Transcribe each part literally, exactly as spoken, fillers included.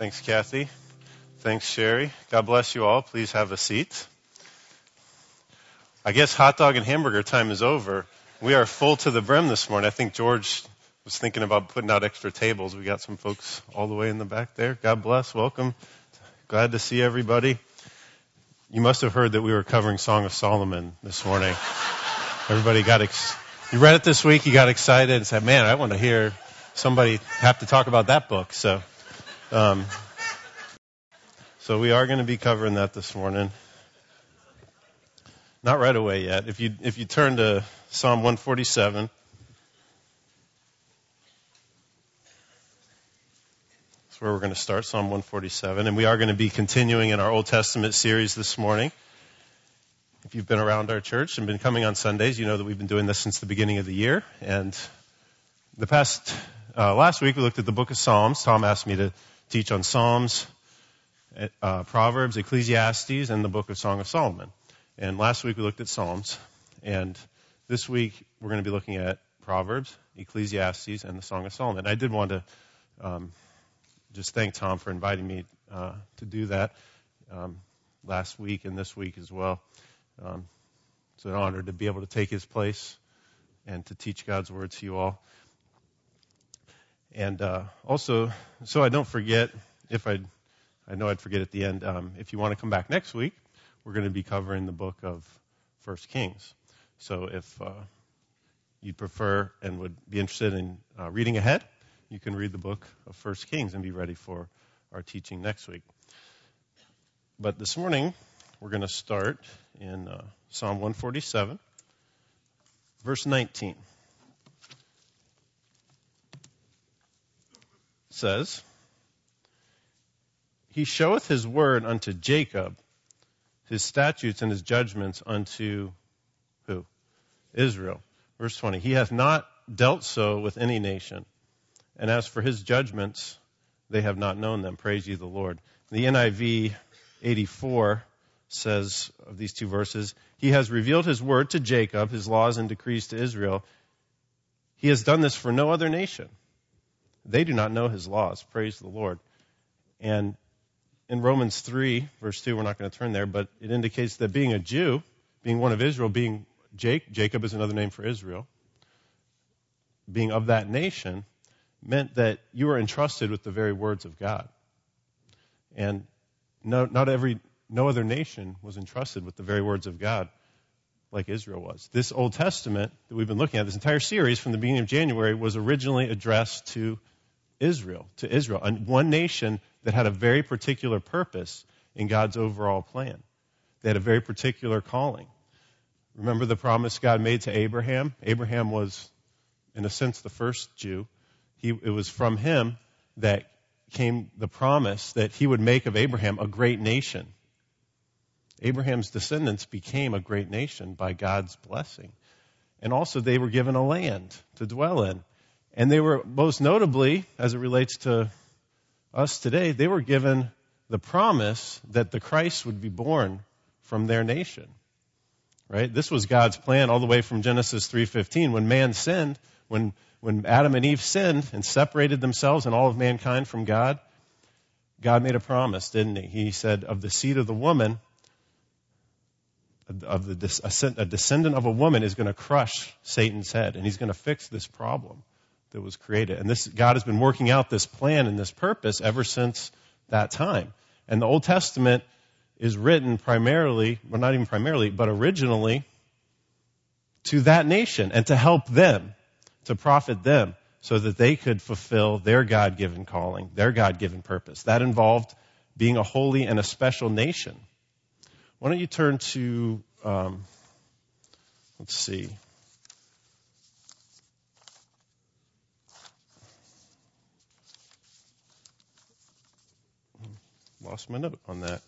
Thanks, Kathy. Thanks, Sherry. God bless you all. Please have a seat. I guess hot dog and hamburger time is over. We are full to the brim this morning. I think George was thinking about putting out extra tables. We got some folks all the way in the back there. God bless. Welcome. Glad to see everybody. You must have heard that we were covering Song of Solomon this morning. Everybody got ex- you read it this week, you got excited and said, man, I want to hear somebody have to talk about that book. So, um, so we are going to be covering that this morning. Not right away yet. If you if you turn to Psalm one forty-seven, that's where we're going to start, Psalm one forty-seven. And we are going to be continuing in our Old Testament series this morning. If you've been around our church and been coming on Sundays, you know that we've been doing this since the beginning of the year. And the past, uh, last week we looked at the book of Psalms. Tom asked me to teach on Psalms, uh, Proverbs, Ecclesiastes, and the book of Song of Solomon. And last week we looked at Psalms. And this week we're going to be looking at Proverbs, Ecclesiastes, and the Song of Solomon. I did want to um, just thank Tom for inviting me uh, to do that um, last week and this week as well. Um, it's an honor to be able to take his place and to teach God's word to you all. And uh, also, so I don't forget, if I, I know I'd forget at the end, um, if you want to come back next week, we're going to be covering the book of First Kings. So if uh, you prefer and would be interested in uh, reading ahead, you can read the book of First Kings and be ready for our teaching next week. But this morning, we're going to start in uh, Psalm one forty-seven, verse nineteen. It says, He showeth his word unto Jacob, his statutes and his judgments unto who? Israel. Verse twenty, He hath not dealt so with any nation, and as for his judgments, they have not known them. Praise ye the Lord. The N I V eighty-four says of these two verses, He has revealed his word to Jacob, his laws and decrees to Israel. He has done this for no other nation. They do not know his laws. Praise the Lord. And in Romans three, verse two, we're not going to turn there, but it indicates that being a Jew, being one of Israel, being Jake, Jacob is another name for Israel, being of that nation, meant that you were entrusted with the very words of God. And no, not every, no other nation was entrusted with the very words of God like Israel was. This Old Testament that we've been looking at, this entire series from the beginning of January, was originally addressed to Israel, to Israel, and one nation that had a very particular purpose in God's overall plan. They had a very particular calling. Remember the promise God made to Abraham? Abraham was, in a sense, the first Jew. He, it was from him that came the promise that he would make of Abraham a great nation. Abraham's descendants became a great nation by God's blessing. And also they were given a land to dwell in. And they were, most notably, as it relates to us today, they were given the promise that the Christ would be born from their nation. Right? This was God's plan all the way from Genesis three fifteen. When man sinned, when when Adam and Eve sinned and separated themselves and all of mankind from God, God made a promise, didn't he? He said, of the seed of the woman, of the a descendant of a woman is going to crush Satan's head, and he's going to fix this problem that was created. And this God has been working out this plan and this purpose ever since that time. And the Old Testament is written primarily, well, not even primarily, but originally to that nation and to help them, to profit them, so that they could fulfill their God-given calling, their God-given purpose. That involved being a holy and a special nation. Why don't you turn to, um, let's see. Lost my note on that.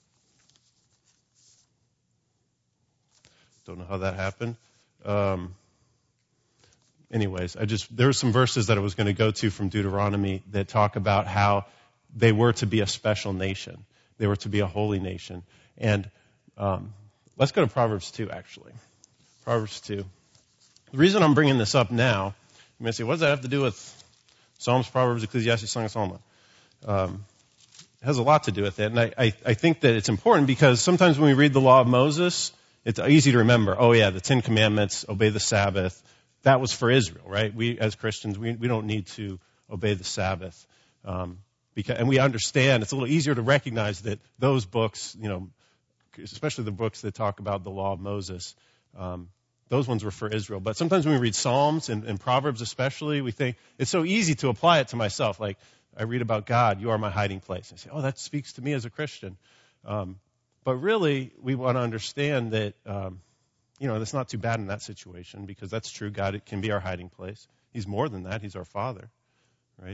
Don't know how that happened. Um, anyways, I just there were some verses that I was going to go to from Deuteronomy that talk about how they were to be a special nation. They were to be a holy nation. And um, let's go to Proverbs two, actually. Proverbs two. The reason I'm bringing this up now, you may say, what does that have to do with Psalms, Proverbs, Ecclesiastes, Song of Solomon? Um, has a lot to do with it. And I, I, I think that it's important because sometimes when we read the law of Moses, it's easy to remember, oh yeah, the Ten Commandments, obey the Sabbath. That was for Israel, right? We, as Christians, we, we don't need to obey the Sabbath. Um, because, and we understand, it's a little easier to recognize that those books, you know, especially the books that talk about the law of Moses, um, those ones were for Israel. But sometimes when we read Psalms and, and Proverbs especially, we think it's so easy to apply it to myself. Like, I read about God, you are my hiding place. I say, oh, that speaks to me as a Christian. Um, but really, we want to understand that, um, you know, that's not too bad in that situation because that's true. God it can be our hiding place. He's more than that. He's our Father, right?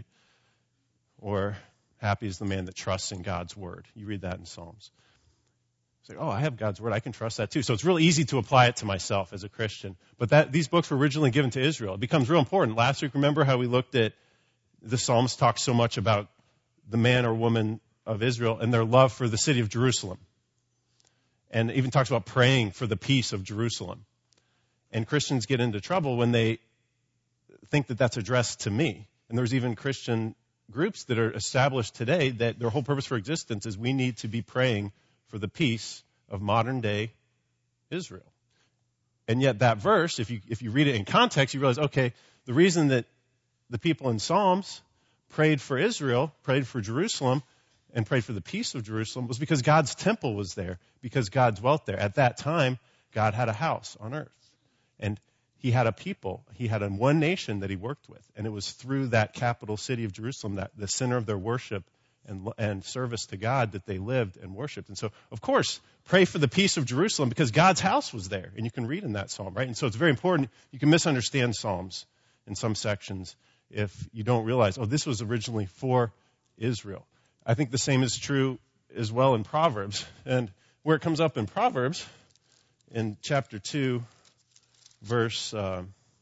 Or happy is the man that trusts in God's word. You read that in Psalms. It's like, oh, I have God's word. I can trust that too. So it's real easy to apply it to myself as a Christian. But that these books were originally given to Israel. It becomes real important. Last week, remember how we looked at the Psalms talk so much about the man or woman of Israel and their love for the city of Jerusalem. And even talks about praying for the peace of Jerusalem. And Christians get into trouble when they think that that's addressed to me. And there's even Christian groups that are established today that their whole purpose for existence is we need to be praying for the peace of modern day Israel. And yet that verse, if you if you read it in context, you realize, okay, the reason that the people in Psalms prayed for Israel, prayed for Jerusalem, and prayed for the peace of Jerusalem was because God's temple was there, because God dwelt there. At that time, God had a house on earth. And he had a people. He had a one nation that he worked with. And it was through that capital city of Jerusalem, that the center of their worship and, and service to God, that they lived and worshiped. And so, of course, pray for the peace of Jerusalem because God's house was there. And you can read in that psalm, right? And so it's very important. You can misunderstand Psalms in some sections if you don't realize, oh, this was originally for Israel. I think the same is true as well in Proverbs. And where it comes up in Proverbs, in chapter two, verse uh,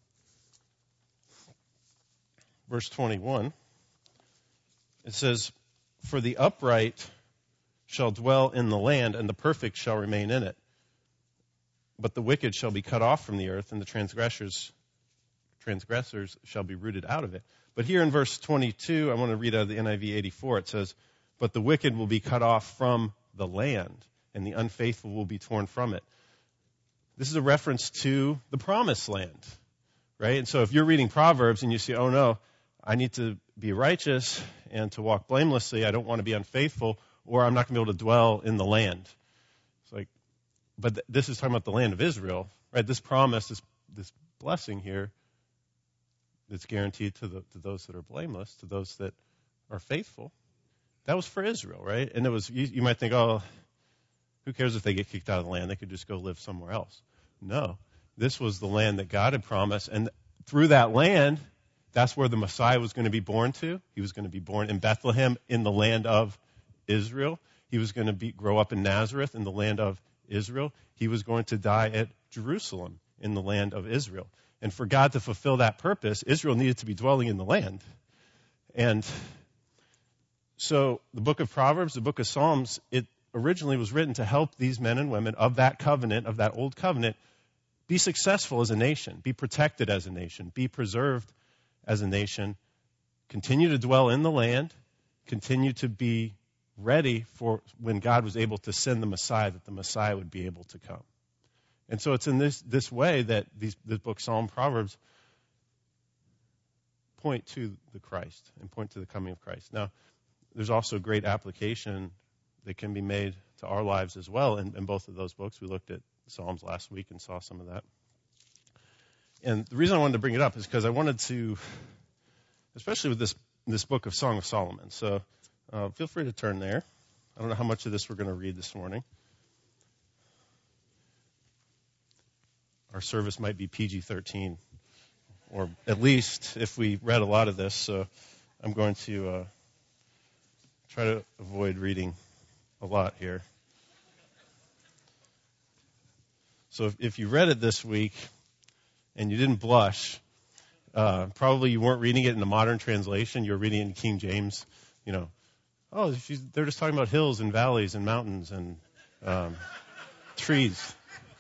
verse twenty-one, it says, for the upright shall dwell in the land, and the perfect shall remain in it. But the wicked shall be cut off from the earth, and the transgressors transgressors shall be rooted out of it. But here in verse twenty-two, I want to read out of the N I V eighty-four. It says, but the wicked will be cut off from the land, and the unfaithful will be torn from it. This is a reference to the promised land, right? And so if you're reading Proverbs and you see, oh no, I need to be righteous and to walk blamelessly, I don't want to be unfaithful, or I'm not going to be able to dwell in the land. It's like, but th- this is talking about the land of Israel, right? This promise, this this blessing here, that's guaranteed to the to those that are blameless, to those that are faithful. That was for Israel, right? And it was, you, you might think, oh, who cares if they get kicked out of the land? They could just go live somewhere else. No. This was the land that God had promised. And through that land, that's where the Messiah was going to be born to. He was going to be born in Bethlehem in the land of Israel. He was going to be, grow up in Nazareth in the land of Israel. He was going to die at Jerusalem in the land of Israel. And for God to fulfill that purpose, Israel needed to be dwelling in the land. And so the book of Proverbs, the book of Psalms, it originally was written to help these men and women of that covenant, of that old covenant, be successful as a nation, be protected as a nation, be preserved as a nation, continue to dwell in the land, continue to be ready for when God was able to send the Messiah, that the Messiah would be able to come. And so it's in this this way that these this book, Psalm, Proverbs, point to the Christ and point to the coming of Christ. Now, there's also great application that can be made to our lives as well in, in both of those books. We looked at Psalms last week and saw some of that. And the reason I wanted to bring it up is because I wanted to, especially with this this book of Song of Solomon. So uh, feel free to turn there. I don't know how much of this we're going to read this morning. Our service might be P G thirteen, or at least if we read a lot of this. So I'm going to uh, try to avoid reading a lot here. So if, if you read it this week and you didn't blush, uh, probably you weren't reading it in the modern translation. You were reading it in King James. You know, oh, she's, they're just talking about hills and valleys and mountains and um, trees.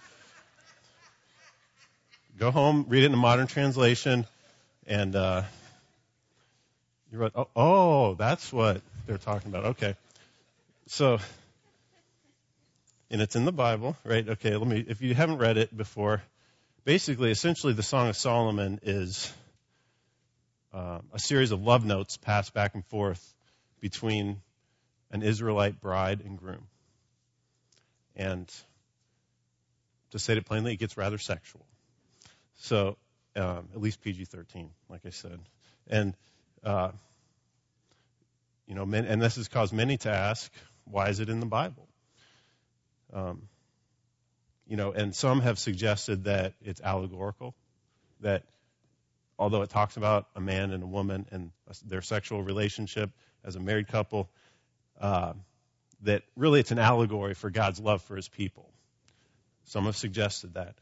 Go home, read it in a modern translation, and uh, you wrote, oh, oh, that's what they're talking about. Okay. So, and it's in the Bible, right? Okay, let me, if you haven't read it before, basically, essentially, the Song of Solomon is uh, a series of love notes passed back and forth between an Israelite bride and groom. And to say it plainly, it gets rather sexual. So, um, at least P G thirteen, like I said. And, uh, you know, men, and this has caused many to ask, why is it in the Bible? Um, you know, and some have suggested that it's allegorical, that although it talks about a man and a woman and their sexual relationship as a married couple, uh, that really it's an allegory for God's love for his people. Some have suggested that.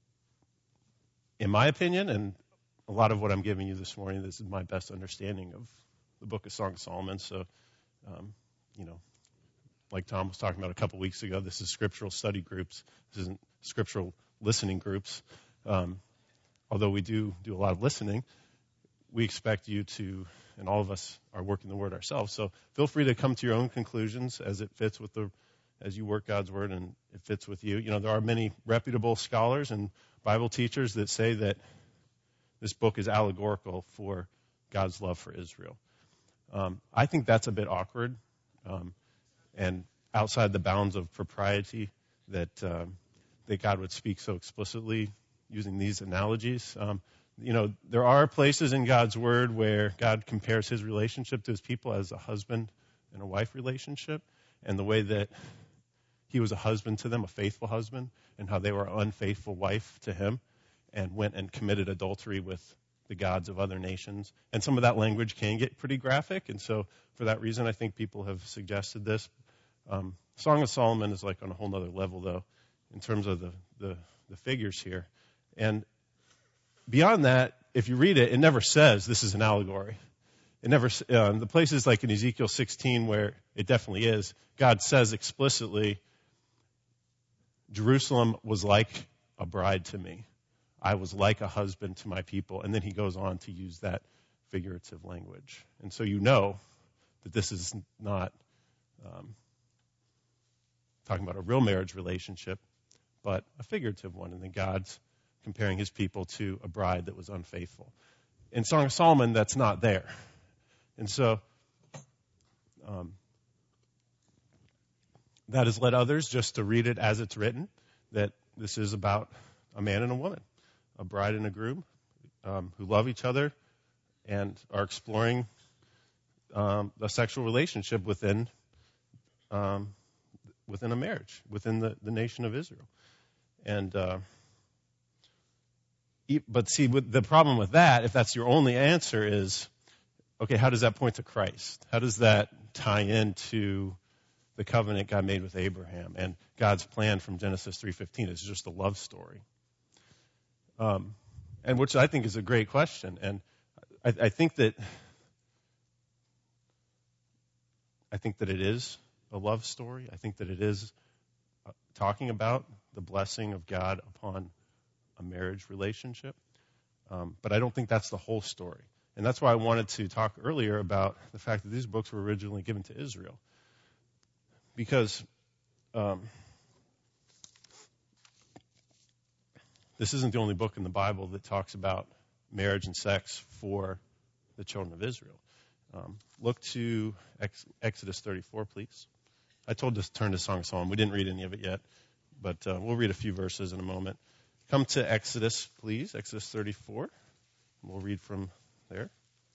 In my opinion, and a lot of what I'm giving you this morning, this is my best understanding of the book of Song of Solomon. So, um, you know, like Tom was talking about a couple weeks ago, this is scriptural study groups. This isn't scriptural listening groups. Um, although we do do a lot of listening, we expect you to, and all of us are working the word ourselves. So feel free to come to your own conclusions as it fits with the, as you work God's word and it fits with you. You know, there are many reputable scholars and Bible teachers that say that this book is allegorical for God's love for Israel. Um, I think that's a bit awkward um, and outside the bounds of propriety that um, that God would speak so explicitly using these analogies. Um, you know, there are places in God's word where God compares his relationship to his people as a husband and a wife relationship, and the way that he was a husband to them, a faithful husband, and how they were an unfaithful wife to him and went and committed adultery with the gods of other nations. And some of that language can get pretty graphic, and so for that reason, I think people have suggested this. Um, Song of Solomon is like on a whole other level, though, in terms of the, the, the figures here. And beyond that, if you read it, it never says this is an allegory. It never, uh, the places like in Ezekiel sixteen where it definitely is, God says explicitly, Jerusalem was like a bride to me. I was like a husband to my people. And then he goes on to use that figurative language. And so you know that this is not um, talking about a real marriage relationship, but a figurative one. And then God's comparing his people to a bride that was unfaithful. In Song of Solomon, that's not there. And so um, that has led others just to read it as it's written, that this is about a man and a woman, a bride and a groom um, who love each other and are exploring um, a sexual relationship within um, within a marriage, within the, the nation of Israel. And uh, but see, with the problem with that, if that's your only answer, is okay, how does that point to Christ? How does that tie into the covenant God made with Abraham and God's plan from Genesis three fifteen? It's just a love story. Um, and which I think is a great question. And I, I think that I think that it is a love story. I think that it is uh, talking about the blessing of God upon a marriage relationship. Um, but I don't think that's the whole story. And that's why I wanted to talk earlier about the fact that these books were originally given to Israel. Because um, this isn't the only book in the Bible that talks about marriage and sex for the children of Israel. Um, look to Ex- Exodus thirty-four, please. I told us to turn to Song of Solomon. We didn't read any of it yet, but uh, we'll read a few verses in a moment. Come to Exodus, please, Exodus thirty-four. We'll read from there.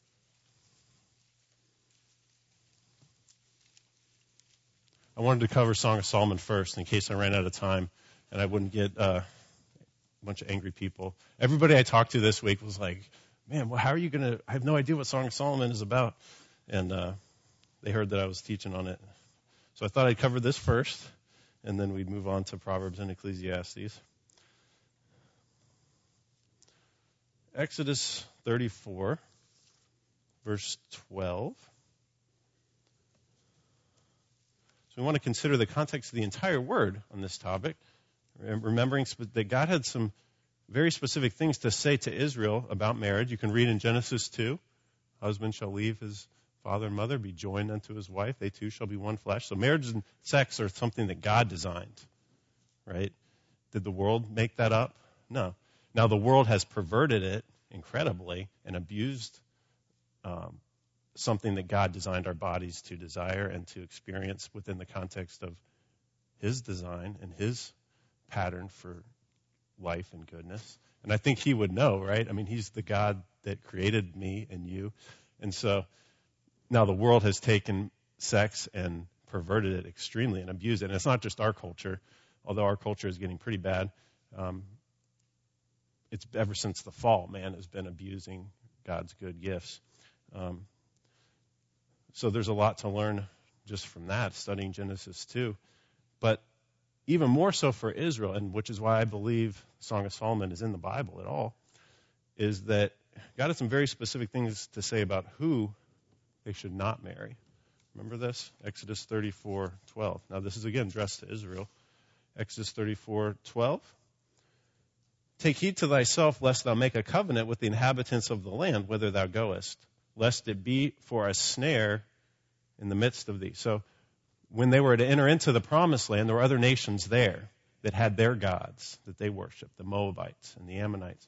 I wanted to cover Song of Solomon first in case I ran out of time and I wouldn't get uh, a bunch of angry people. Everybody I talked to this week was like, man, well, how are you going to, I have no idea what Song of Solomon is about. And uh, they heard that I was teaching on it. So I thought I'd cover this first, and then we'd move on to Proverbs and Ecclesiastes. Exodus thirty-four, verse twelve. So we want to consider the context of the entire word on this topic, remembering that God had some very specific things to say to Israel about marriage. You can read in Genesis two, husband shall leave his father and mother, be joined unto his wife. They two shall be one flesh. So marriage and sex are something that God designed, right? Did the world make that up? No. Now the world has perverted it incredibly and abused um, something that God designed our bodies to desire and to experience within the context of his design and his pattern for life and goodness. And I think he would know, right? I mean, he's the God that created me and you. And so now the world has taken sex and perverted it extremely and abused it. And it's not just our culture, although our culture is getting pretty bad. Um, it's ever since the fall, man has been abusing God's good gifts. Um, so there's a lot to learn just from that, studying Genesis two. But even more so for Israel, and which is why I believe Song of Solomon is in the Bible at all, is that God has some very specific things to say about who they should not marry. Remember this? Exodus thirty-four twelve. Now this is again addressed to Israel. Exodus thirty-four twelve. Take heed to thyself, lest thou make a covenant with the inhabitants of the land, whither thou goest, lest it be for a snare in the midst of thee. So when they were to enter into the promised land, there were other nations there that had their gods that they worshiped, the Moabites and the Ammonites.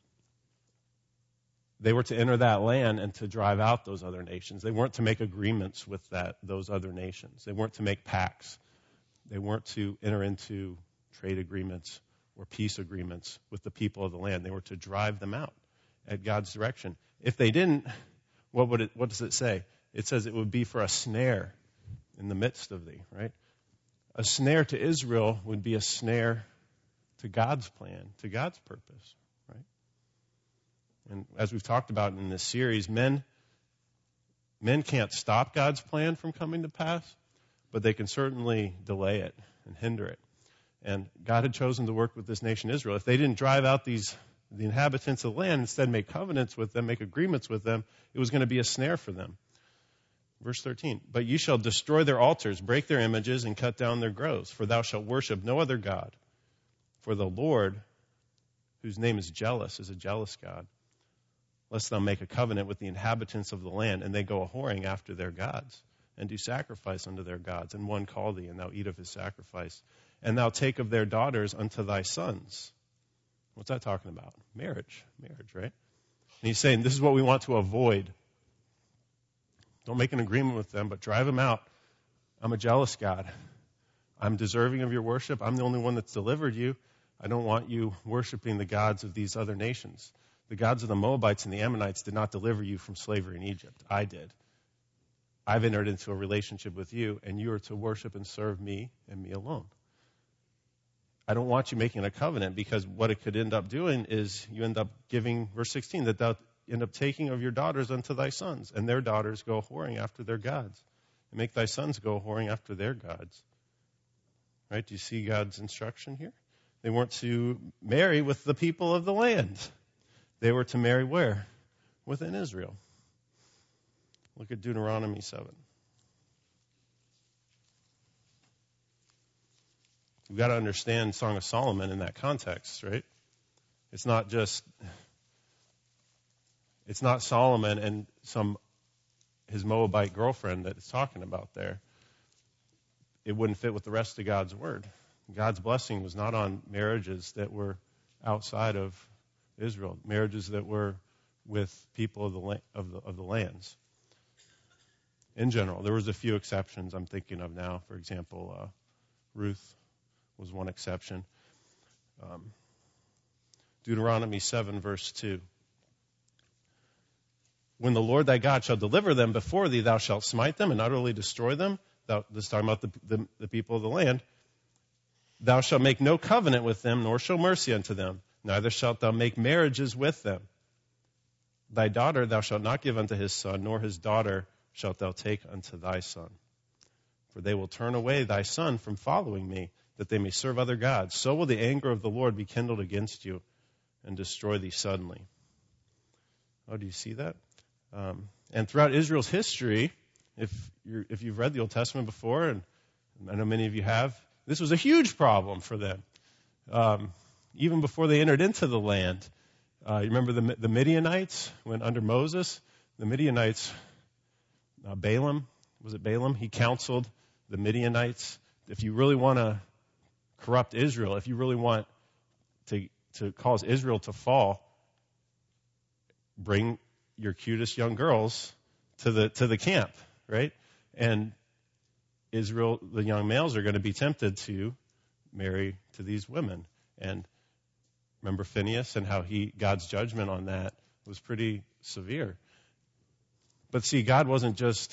They were to enter that land and to drive out those other nations. They weren't to make agreements with that those other nations. They weren't to make pacts. They weren't to enter into trade agreements or peace agreements with the people of the land. They were to drive them out at God's direction. If they didn't, what would it, what does it say? It says it would be for a snare in the midst of thee, right? A snare to Israel would be a snare to God's plan, to God's purpose, right? And as we've talked about in this series, men men can't stop God's plan from coming to pass, but they can certainly delay it and hinder it. And God had chosen to work with this nation Israel. If they didn't drive out these the inhabitants of the land, instead make covenants with them, make agreements with them, it was going to be a snare for them. Verse thirteen, but ye shall destroy their altars, break their images, and cut down their groves, for thou shalt worship no other God. For the Lord, whose name is jealous, is a jealous God. Lest thou make a covenant with the inhabitants of the land, and they go a-whoring after their gods, and do sacrifice unto their gods, and one call thee, and thou eat of his sacrifice. And thou take of their daughters unto thy sons. What's that talking about? Marriage. Marriage, right? And he's saying this is what we want to avoid. Don't make an agreement with them, but drive them out. I'm a jealous God. I'm deserving of your worship. I'm the only one that's delivered you. I don't want you worshiping the gods of these other nations. The gods of the Moabites and the Ammonites did not deliver you from slavery in Egypt. I did. I've entered into a relationship with you, and you are to worship and serve me and me alone. I don't want you making a covenant, because what it could end up doing is you end up giving, verse sixteen, that thou end up taking of your daughters unto thy sons, and their daughters go whoring after their gods. And make thy sons go whoring after their gods. Right? Do you see God's instruction here? They weren't to marry with the people of the land. They were to marry where? Within Israel. Look at Deuteronomy seven. We've got to understand Song of Solomon in that context, right? It's not just, it's not Solomon and some, his Moabite girlfriend that it's talking about there. It wouldn't fit with the rest of God's word. God's blessing was not on marriages that were outside of Israel, marriages that were with people of the la- of the, of the lands. In general, there was a few exceptions I'm thinking of now. For example, uh, Ruth was one exception. Um, Deuteronomy seven, verse two. When the Lord thy God shall deliver them before thee, thou shalt smite them and utterly destroy them. Thou, this is talking about the, the, the people of the land. Thou shalt make no covenant with them, nor show mercy unto them. Neither shalt thou make marriages with them. Thy daughter thou shalt not give unto his son, nor his daughter shalt thou take unto thy son. For they will turn away thy son from following me, that they may serve other gods. So will the anger of the Lord be kindled against you, and destroy thee suddenly. Oh, do you see that? Um, and throughout Israel's history, if you're, if you've read the Old Testament before, and I know many of you have, this was a huge problem for them. Um, even before they entered into the land. Uh, you remember the, the Midianites, when under Moses, the Midianites uh, Balaam, was it Balaam? He counseled the Midianites. If you really want to corrupt Israel, if you really want to to cause Israel to fall, bring your cutest young girls to the to the camp, right? And Israel, the young males are going to be tempted to marry to these women. And remember Phineas and how he God's judgment on that was pretty severe. But see, God wasn't just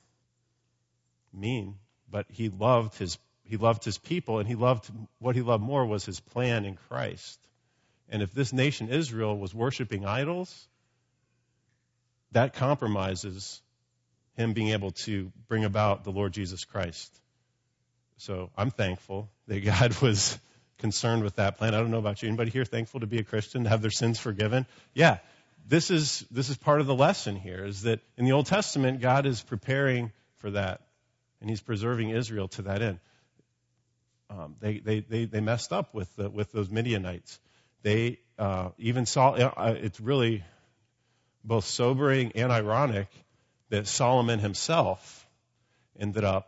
mean, but he loved his he loved his people, and he loved what he loved more was his plan in Christ. And if this nation Israel was worshiping idols, that compromises him being able to bring about the Lord Jesus Christ. So I'm thankful that God was concerned with that plan. I don't know about you. Anybody here thankful to be a Christian, to have their sins forgiven? Yeah. This is this is part of the lesson here, is that in the Old Testament, God is preparing for that, and he's preserving Israel to that end. Um, they, they, they, they messed up with the, with those Midianites. They uh, even saw, uh, it's really both sobering and ironic that Solomon himself ended up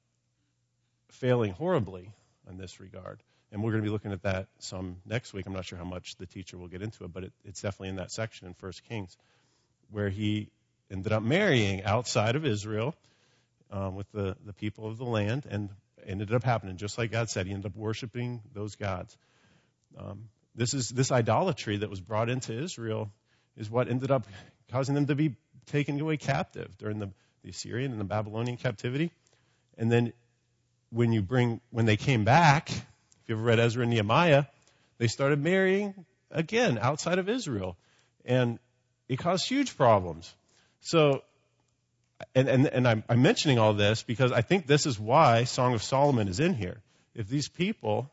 failing horribly in this regard. And we're going to be looking at that some next week. I'm not sure how much the teacher will get into it, but it, it's definitely in that section in First Kings, where he ended up marrying outside of Israel um, with the, the people of the land, and ended up happening just like God said. He ended up worshiping those gods. Um, this is this idolatry that was brought into Israel is what ended up causing them to be taken away captive during the, the Assyrian and the Babylonian captivity. And then when you bring when they came back, if you ever read Ezra and Nehemiah, they started marrying again outside of Israel, and it caused huge problems. So, and and, and I'm, I'm mentioning all this because I think this is why Song of Solomon is in here. If these people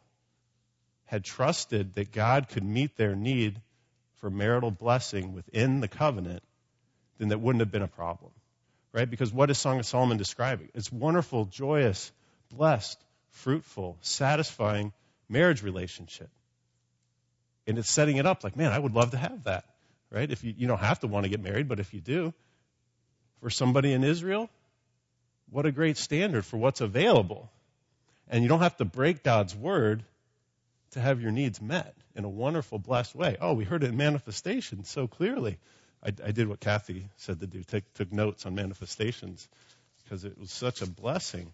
had trusted that God could meet their need for marital blessing within the covenant, then that wouldn't have been a problem, right? Because what is Song of Solomon describing? It's wonderful, joyous, blessed, fruitful, satisfying marriage relationship. And it's setting it up like, man, I would love to have that, right? If you, you don't have to want to get married, but if you do, for somebody in Israel, what a great standard for what's available. And you don't have to break God's word to have your needs met in a wonderful, blessed way. Oh, we heard it in manifestation so clearly. I, I did what Kathy said to do, take, took notes on manifestations, because it was such a blessing.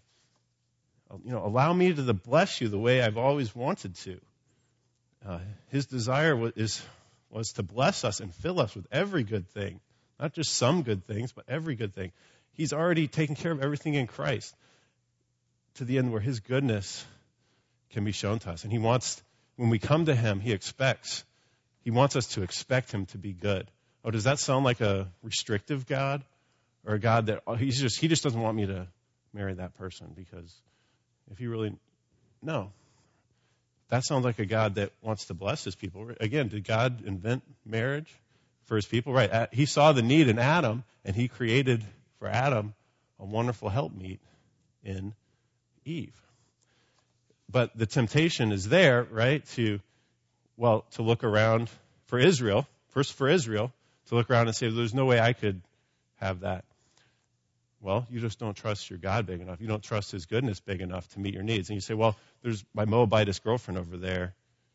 You know, allow me to bless you the way I've always wanted to. Uh, his desire was, is, was to bless us and fill us with every good thing, not just some good things, but every good thing. He's already taken care of everything in Christ to the end where his goodness can be shown to us. And he wants, when we come to him, he expects, he wants us to expect him to be good. Oh, does that sound like a restrictive God? Or a God that, oh, he's just, he just doesn't want me to marry that person because if he really, no. That sounds like a God that wants to bless his people. Again, did God invent marriage for his people? Right. He saw the need in Adam, and he created for Adam a wonderful helpmeet in Eve. But the temptation is there, right, to, well, to look around for Israel, first for Israel, to look around and say, there's no way I could have that. Well, you just don't trust your God big enough. You don't trust his goodness big enough to meet your needs. And you say, well, there's my Moabitess girlfriend over there.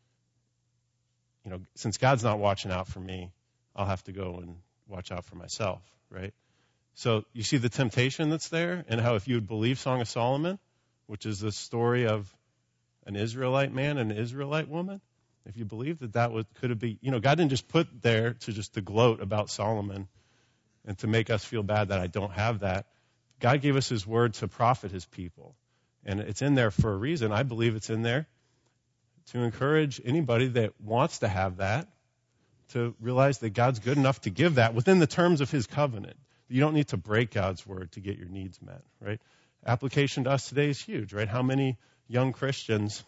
You know, since God's not watching out for me, I'll have to go and watch out for myself, right? So you see the temptation that's there, and how if you would believe Song of Solomon, which is the story of an Israelite man and an Israelite woman, if you believe that that would, could have been, you know, God didn't just put there to just to gloat about Solomon and to make us feel bad that I don't have that. God gave us his word to profit his people. And it's in there for a reason. I believe it's in there to encourage anybody that wants to have that to realize that God's good enough to give that within the terms of his covenant. You don't need to break God's word to get your needs met, right? Application to us today is huge, right? How many young Christians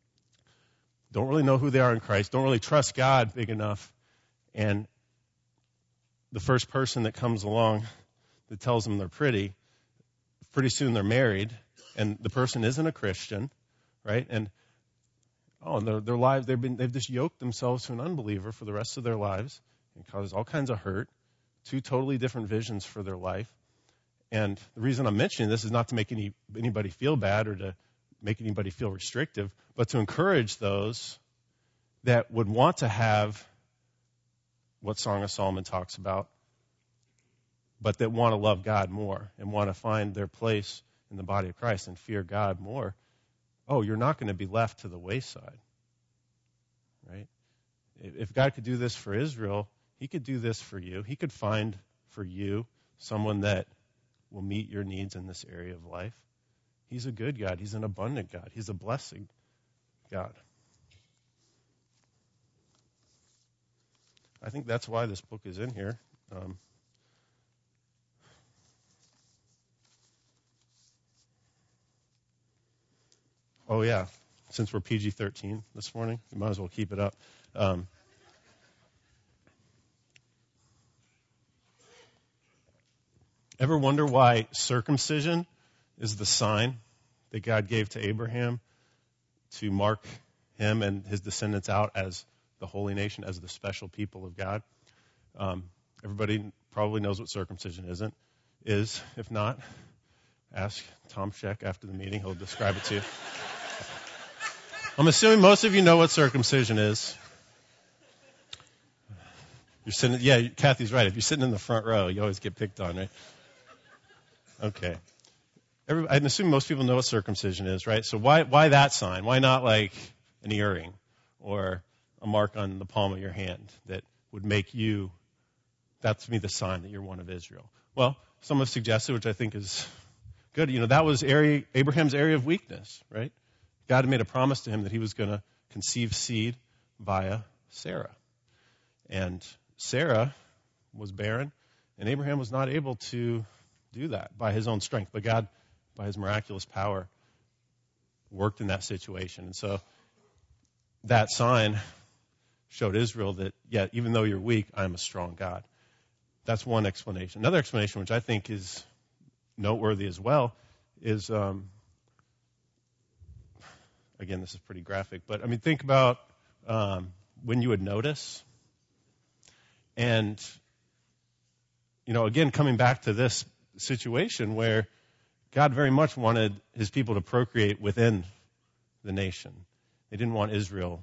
don't really know who they are in Christ, don't really trust God big enough, and the first person that comes along that tells them they're pretty, pretty soon they're married, and the person isn't a Christian, right? And oh, their, their lives, they've been, they've just yoked themselves to an unbeliever for the rest of their lives and caused all kinds of hurt, two totally different visions for their life. And the reason I'm mentioning this is not to make any anybody feel bad or to make anybody feel restrictive, but to encourage those that would want to have what Song of Solomon talks about, but that want to love God more and want to find their place in the body of Christ and fear God more. Oh, you're not going to be left to the wayside, right? If God could do this for Israel, he could do this for you. He could find for you someone that will meet your needs in this area of life. He's a good God. He's an abundant God. He's a blessing God. I think that's why this book is in here. Um, oh, yeah. Since we're P G thirteen this morning, we might as well keep it up. Um, ever wonder why circumcision is the sign that God gave to Abraham to mark him and his descendants out as the holy nation, as the special people of God? Um, everybody probably knows what circumcision isn't, is. If not, ask Tom Sheck after the meeting. He'll describe it to you. I'm assuming most of you know what circumcision is. You're sitting, yeah, Kathy's right. If you're sitting in the front row, you always get picked on, right? Okay. Every, I assume most people know what circumcision is, right? So why why that sign? Why not like an earring or a mark on the palm of your hand that would make you, that's to me the sign that you're one of Israel? Well, some have suggested, which I think is good, you know, that was area, Abraham's area of weakness, right? God had made a promise to him that he was going to conceive seed via Sarah. And Sarah was barren, and Abraham was not able to do that by his own strength. But God, by his miraculous power, worked in that situation. And so that sign showed Israel that, yeah, even though you're weak, I'm a strong God. That's one explanation. Another explanation, which I think is noteworthy as well, is, um, again, this is pretty graphic, but I mean, think about um, when you would notice. And, you know, again, coming back to this situation where God very much wanted his people to procreate within the nation. They didn't want Israel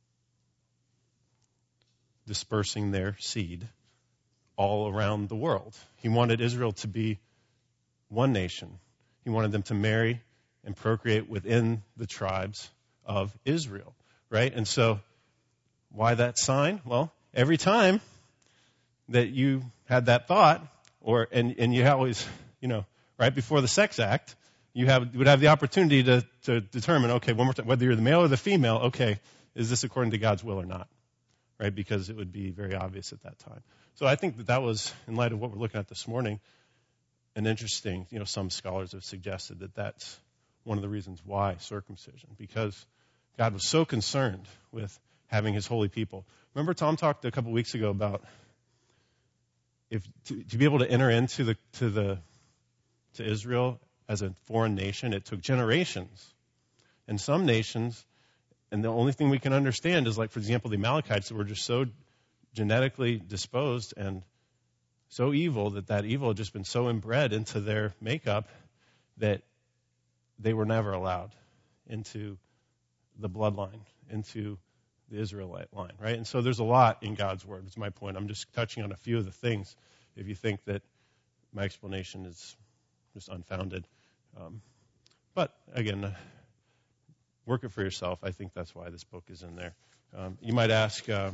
dispersing their seed all around the world. He wanted Israel to be one nation. He wanted them to marry and procreate within the tribes of Israel, right? And so why that sign? Well, every time that you had that thought, or and, and you always, you know, right before the sex act, you have would have the opportunity to, to determine, okay, one more time, whether you're the male or the female, okay, is this according to God's will or not, right? Because it would be very obvious at that time. So I think that that was, in light of what we're looking at this morning, an interesting, you know, some scholars have suggested that that's one of the reasons why circumcision, because God was so concerned with having his holy people. Remember Tom talked a couple weeks ago about if to, to be able to enter into the to the to Israel as a foreign nation, it took generations. And some nations, and the only thing we can understand is, like, for example, the Amalekites, that were just so genetically disposed and so evil that that evil had just been so inbred into their makeup that they were never allowed into the bloodline, into the Israelite line, right? And so there's a lot in God's word. That's my point. I'm just touching on a few of the things. If you think that my explanation is just unfounded. Um, but again, uh, work it for yourself. I think that's why this book is in there. Um, you might ask, uh,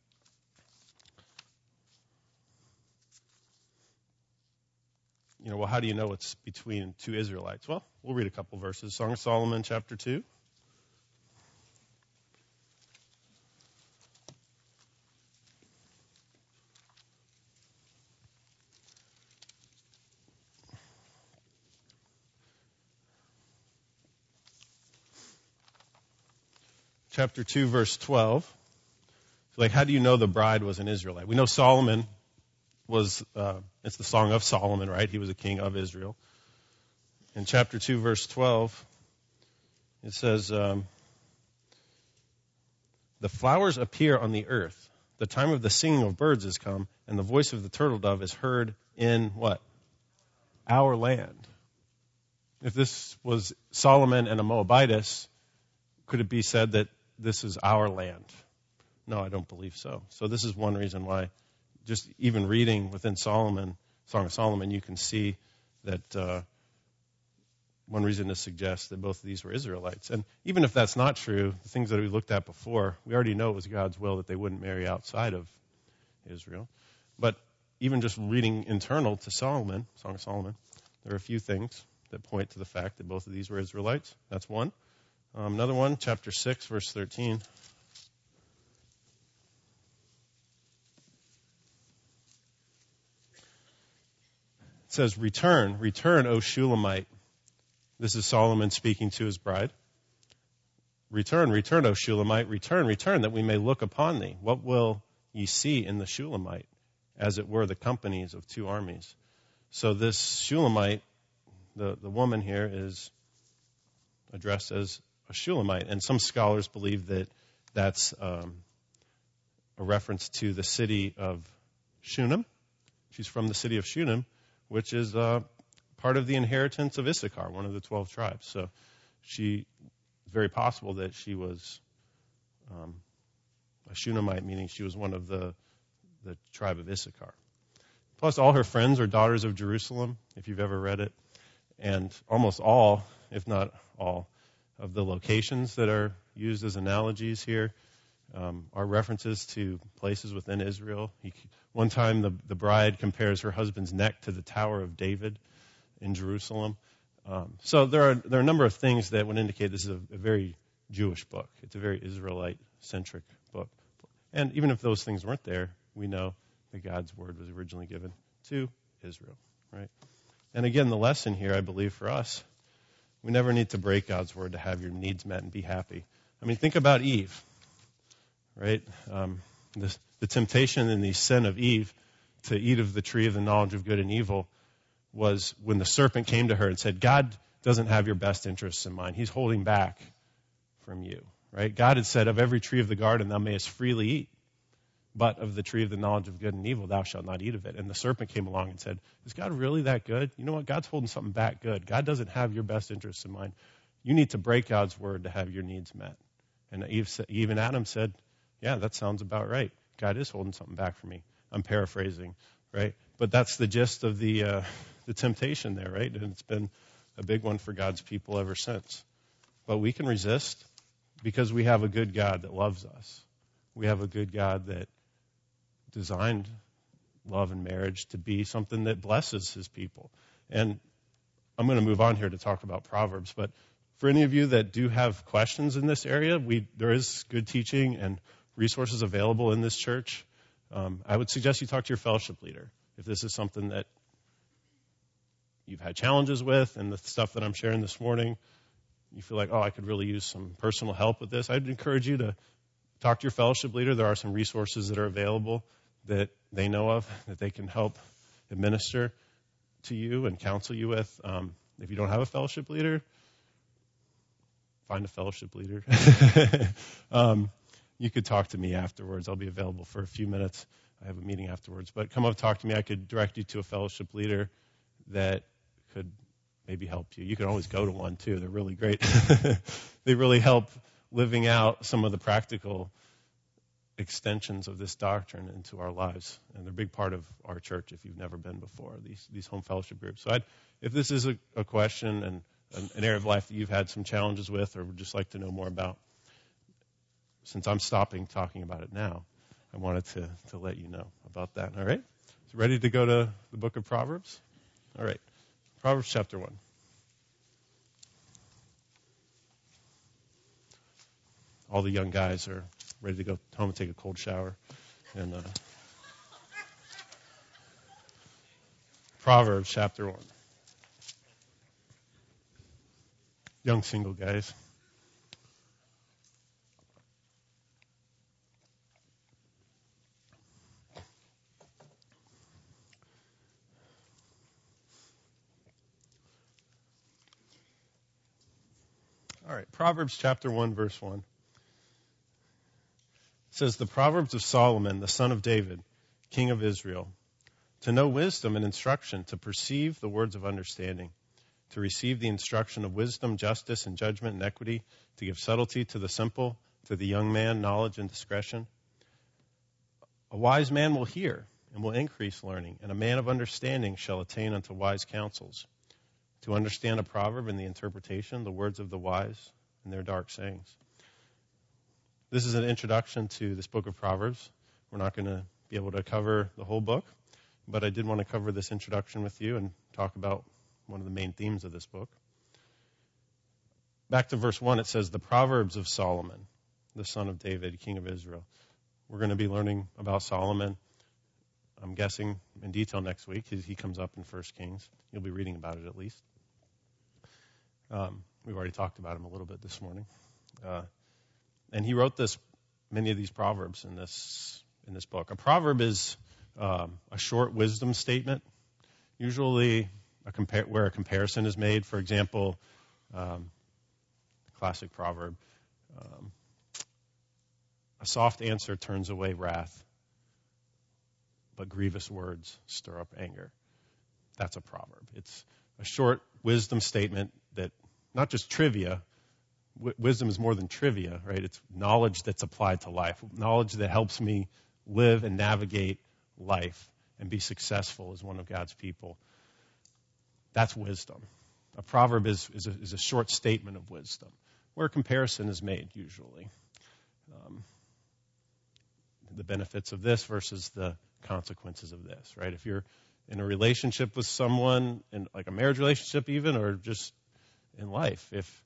you know, well, how do you know it's between two Israelites? Well, we'll read a couple verses. Song of Solomon, chapter two. Chapter two, verse twelve. So, like, how do you know the bride was an Israelite? We know Solomon was, uh, it's the Song of Solomon, right? He was a king of Israel. In chapter two, verse twelve, it says, um, the flowers appear on the earth. The time of the singing of birds is come, and the voice of the turtle dove is heard in what? our land. If this was Solomon and a Moabitess, could it be said that this is our land? No, I don't believe so. So this is one reason why, just even reading within Solomon, Song of Solomon, you can see that uh, one reason to suggest that both of these were Israelites. And even if that's not true, the things that we looked at before, we already know it was God's will that they wouldn't marry outside of Israel. But even just reading internal to Solomon, Song of Solomon, there are a few things that point to the fact that both of these were Israelites. That's one. Um, another one, chapter six, verse thirteen. It says, Return, return, O Shulamite. This is Solomon speaking to his bride. Return, return, O Shulamite, return, return, that we may look upon thee. What will ye see in the Shulamite? As it were the companies of two armies. So this Shulamite, the, the woman here, is addressed as a Shulamite. And some scholars believe that that's um, a reference to the city of Shunem. She's from the city of Shunem, which is uh, part of the inheritance of Issachar, one of the twelve tribes. So she, it's very possible that she was um, a Shunammite, meaning she was one of the the tribe of Issachar. Plus, all her friends are daughters of Jerusalem, if you've ever read it. And almost all, if not all, of the locations that are used as analogies here um, are references to places within Israel. He, one time, the, the bride compares her husband's neck to the Tower of David in Jerusalem. Um, so there are there are a number of things that would indicate this is a, a very Jewish book. It's a very Israelite-centric book. And even if those things weren't there, we know that God's word was originally given to Israel, right? And again, the lesson here, I believe, for us, we never need to break God's word to have your needs met and be happy. I mean, think about Eve, right? Um, the, the temptation and the sin of Eve to eat of the tree of the knowledge of good and evil was when the serpent came to her and said, God doesn't have your best interests in mind. He's holding back from you, right? God had said, of every tree of the garden thou mayest freely eat. But of the tree of the knowledge of good and evil, thou shalt not eat of it. And the serpent came along and said, is God really that good? You know what? God's holding something back good. God doesn't have your best interests in mind. You need to break God's word to have your needs met. And Eve, Eve and Adam said, yeah, that sounds about right. God is holding something back from me. I'm paraphrasing, right? But that's the gist of the uh, the temptation there, right? And it's been a big one for God's people ever since. But we can resist because we have a good God that loves us. We have a good God that designed love and marriage to be something that blesses his people. And I'm going to move on here to talk about Proverbs, but for any of you that do have questions in this area, we there is good teaching and resources available in this church. Um, I would suggest you talk to your fellowship leader if this is something that you've had challenges with, and the stuff that I'm sharing this morning, you feel like, oh, I could really use some personal help with this. I'd encourage you to talk to your fellowship leader. There are some resources that are available that they know of that they can help administer to you and counsel you with. Um, if you don't have a fellowship leader, find a fellowship leader. um, you could talk to me afterwards. I'll be available for a few minutes. I have a meeting afterwards. But come up, talk to me. I could direct you to a fellowship leader that could maybe help you. You can always go to one, too. They're really great. They really help living out some of the practical extensions of this doctrine into our lives. And they're a big part of our church if you've never been before, these these home fellowship groups. So I'd, if this is a, a question and an, an area of life that you've had some challenges with or would just like to know more about, since I'm stopping talking about it now, I wanted to, to let you know about that. All right? So ready to go to the book of Proverbs? All right. Proverbs chapter one. All the young guys are ready to go home and take a cold shower. And uh, Proverbs chapter one. Young single guys. All right, Proverbs chapter one, verse one. It says, the Proverbs of Solomon, the son of David, king of Israel, to know wisdom and instruction, to perceive the words of understanding, to receive the instruction of wisdom, justice, and judgment and equity, to give subtlety to the simple, to the young man knowledge and discretion. A wise man will hear and will increase learning, and a man of understanding shall attain unto wise counsels. To understand a proverb and the interpretation, the words of the wise and their dark sayings. This is an introduction to this book of Proverbs. We're not going to be able to cover the whole book, but I did want to cover this introduction with you and talk about one of the main themes of this book. Back to verse one, it says, the Proverbs of Solomon, the son of David, king of Israel. We're going to be learning about Solomon, I'm guessing, in detail next week. He, he comes up in First Kings. You'll be reading about it at least. Um, we've already talked about him a little bit this morning. Uh, and he wrote this, many of these proverbs in this in this book. A proverb is um, a short wisdom statement, usually a compar- where a comparison is made. For example, um, classic proverb, um, a soft answer turns away wrath, but grievous words stir up anger. That's a proverb. It's a short wisdom statement that, not just trivia, w- wisdom is more than trivia, right? It's knowledge that's applied to life, knowledge that helps me live and navigate life and be successful as one of God's people. That's wisdom. A proverb is, is, a, is a short statement of wisdom, where a comparison is made usually. Um, the benefits of this versus the consequences of this, right? If you're in a relationship with someone, in like a marriage relationship even, or just in life, if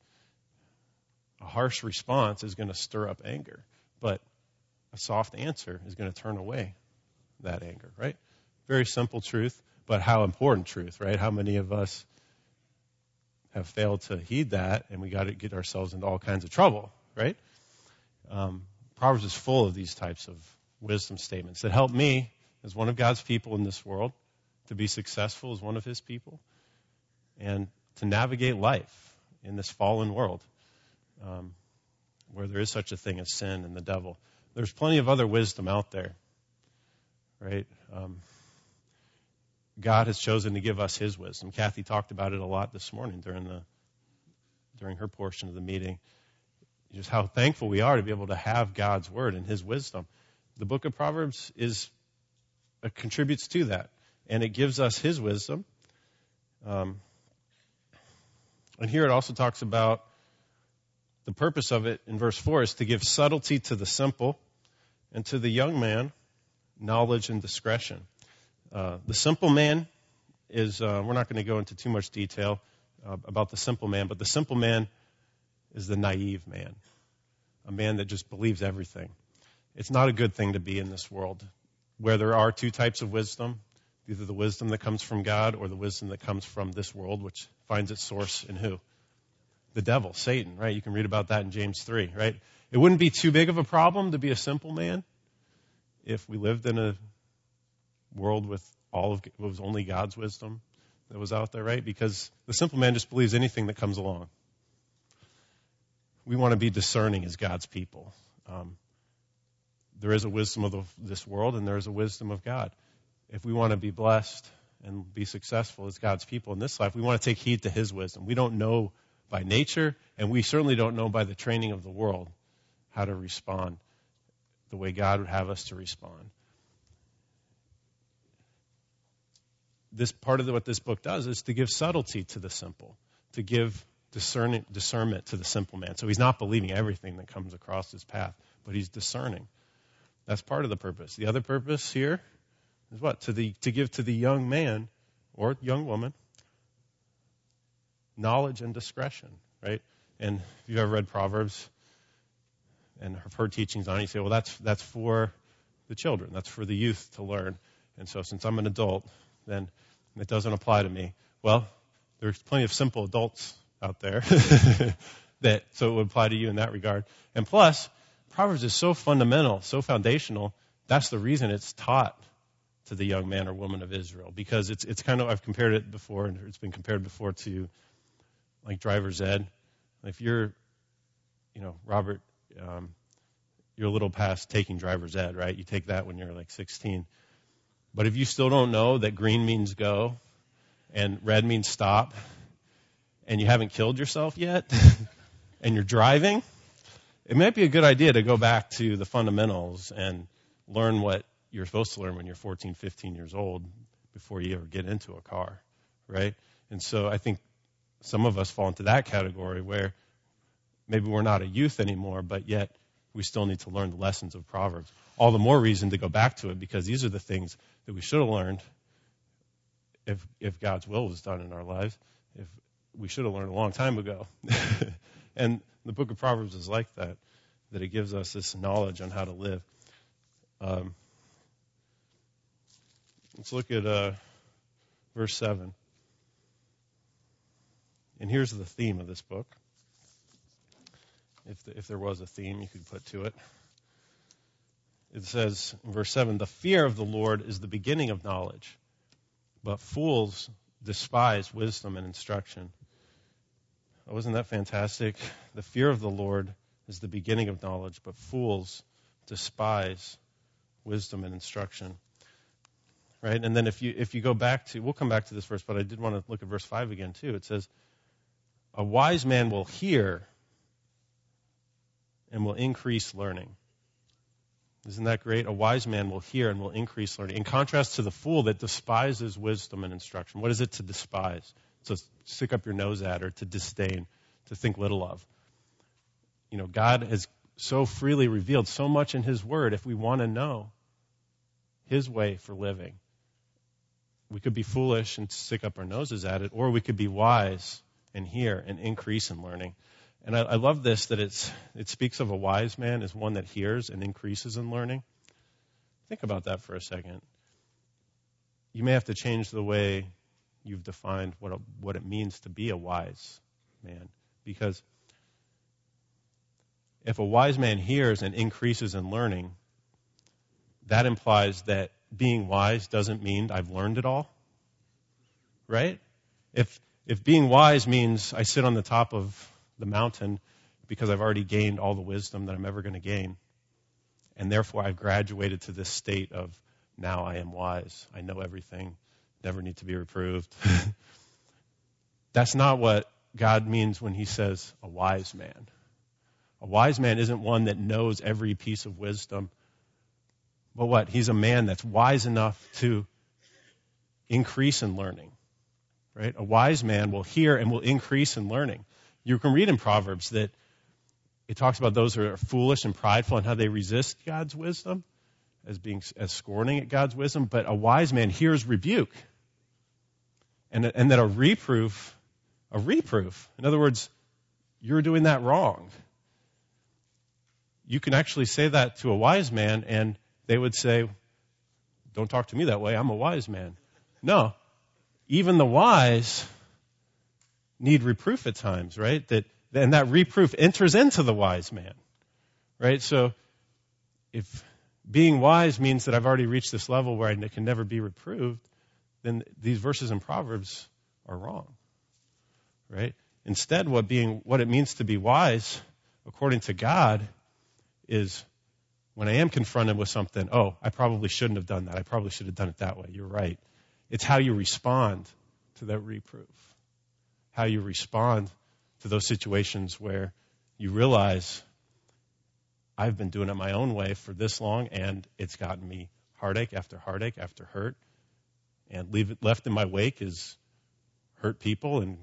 a harsh response is going to stir up anger, but a soft answer is going to turn away that anger, right? Very simple truth, but how important truth, right? How many of us have failed to heed that, and we got to get ourselves into all kinds of trouble, right? Um, Proverbs is full of these types of wisdom statements that help me as one of God's people in this world to be successful as one of his people and to navigate life in this fallen world um, where there is such a thing as sin and the devil. There's plenty of other wisdom out there, right? Um, God has chosen to give us his wisdom. Kathy talked about it a lot this morning during the during her portion of the meeting. Just how thankful we are to be able to have God's word and his wisdom. The book of Proverbs is uh, contributes to that, and it gives us his wisdom. Um, and here it also talks about the purpose of it in verse four is to give subtlety to the simple, and to the young man, knowledge and discretion. Uh, the simple man is, uh, we're not going to go into too much detail uh, about the simple man, but the simple man is the naive man, a man that just believes everything. It's not a good thing to be in this world where there are two types of wisdom, either the wisdom that comes from God or the wisdom that comes from this world, which finds its source in who? The devil, Satan, right? You can read about that in James three, right? It wouldn't be too big of a problem to be a simple man if we lived in a world with all of it was only God's wisdom that was out there, right? Because the simple man just believes anything that comes along. We want to be discerning as God's people. Um, there is a wisdom of the, this world, and there is a wisdom of God. If we want to be blessed and be successful as God's people in this life, we want to take heed to his wisdom. We don't know by nature, and we certainly don't know by the training of the world how to respond the way God would have us to respond. This part of the, what this book does is to give subtlety to the simple, to give discerning, discernment to the simple man. So he's not believing everything that comes across his path, but he's discerning. That's part of the purpose. The other purpose here is what? To the to give to the young man or young woman knowledge and discretion, right? And if you've ever read Proverbs and have heard teachings on it, you say, well, that's that's for the children. That's for the youth to learn. And so since I'm an adult, then it doesn't apply to me. Well, there's plenty of simple adults out there that so it would apply to you in that regard. And plus, Proverbs is so fundamental, so foundational. That's the reason it's taught to the young man or woman of Israel, because it's it's kind of, I've compared it before, and it's been compared before to like driver's ed. If you're, you know, Robert, um, you're a little past taking driver's ed, right? You take that when you're like sixteen. But if you still don't know that green means go and red means stop, and you haven't killed yourself yet, and you're driving, it might be a good idea to go back to the fundamentals and learn what you're supposed to learn when you're fourteen, fifteen years old before you ever get into a car, right? And so I think some of us fall into that category where maybe we're not a youth anymore, but yet we still need to learn the lessons of Proverbs. All the more reason to go back to it, because these are the things that we should have learned if if God's will was done in our lives. If we should have learned a long time ago. And the book of Proverbs is like that, that it gives us this knowledge on how to live. Um, let's look at uh, verse seven. And here's the theme of this book. If, the, if there was a theme you could put to it. It says in verse seven, the fear of the Lord is the beginning of knowledge, but fools despise wisdom and instruction. Oh, isn't that fantastic? The fear of the Lord is the beginning of knowledge, but fools despise wisdom and instruction. Right? And then if you if you go back to, we'll come back to this verse, but I did want to look at verse five again too. It says, a wise man will hear and will increase learning. Isn't that great? A wise man will hear and will increase learning. In contrast to the fool that despises wisdom and instruction. What is it to despise? To stick up your nose at, or to disdain, to think little of. You know, God has so freely revealed so much in His Word. If we want to know His way for living, we could be foolish and stick up our noses at it, or we could be wise and hear and increase in learning. And I, I love this, that it's it speaks of a wise man as one that hears and increases in learning. Think about that for a second. You may have to change the way you've defined what a, what it means to be a wise man. Because if a wise man hears and increases in learning, that implies that being wise doesn't mean I've learned it all. Right? If if being wise means I sit on the top of the mountain because I've already gained all the wisdom that I'm ever going to gain, and therefore I've graduated to this state of now I am wise, I know everything, never need to be reproved. That's not what God means when He says a wise man. A wise man isn't one that knows every piece of wisdom, but what? He's a man that's wise enough to increase in learning. Right? A wise man will hear and will increase in learning. You can read in Proverbs that it talks about those who are foolish and prideful and how they resist God's wisdom as being as scorning at God's wisdom. But a wise man hears rebuke, and and that a reproof, a reproof. In other words, you're doing that wrong. You can actually say that to a wise man, and they would say, "Don't talk to me that way. I'm a wise man." No, even the wise need reproof at times, right? That and that reproof enters into the wise man, right? So if being wise means that I've already reached this level where I can never be reproved, then these verses in Proverbs are wrong, right? Instead, what being what it means to be wise, according to God, is when I am confronted with something, oh, I probably shouldn't have done that. I probably should have done it that way. You're right. It's how you respond to that reproof. How you respond to those situations where you realize I've been doing it my own way for this long, and it's gotten me heartache after heartache after hurt, and leave it left in my wake is hurt people and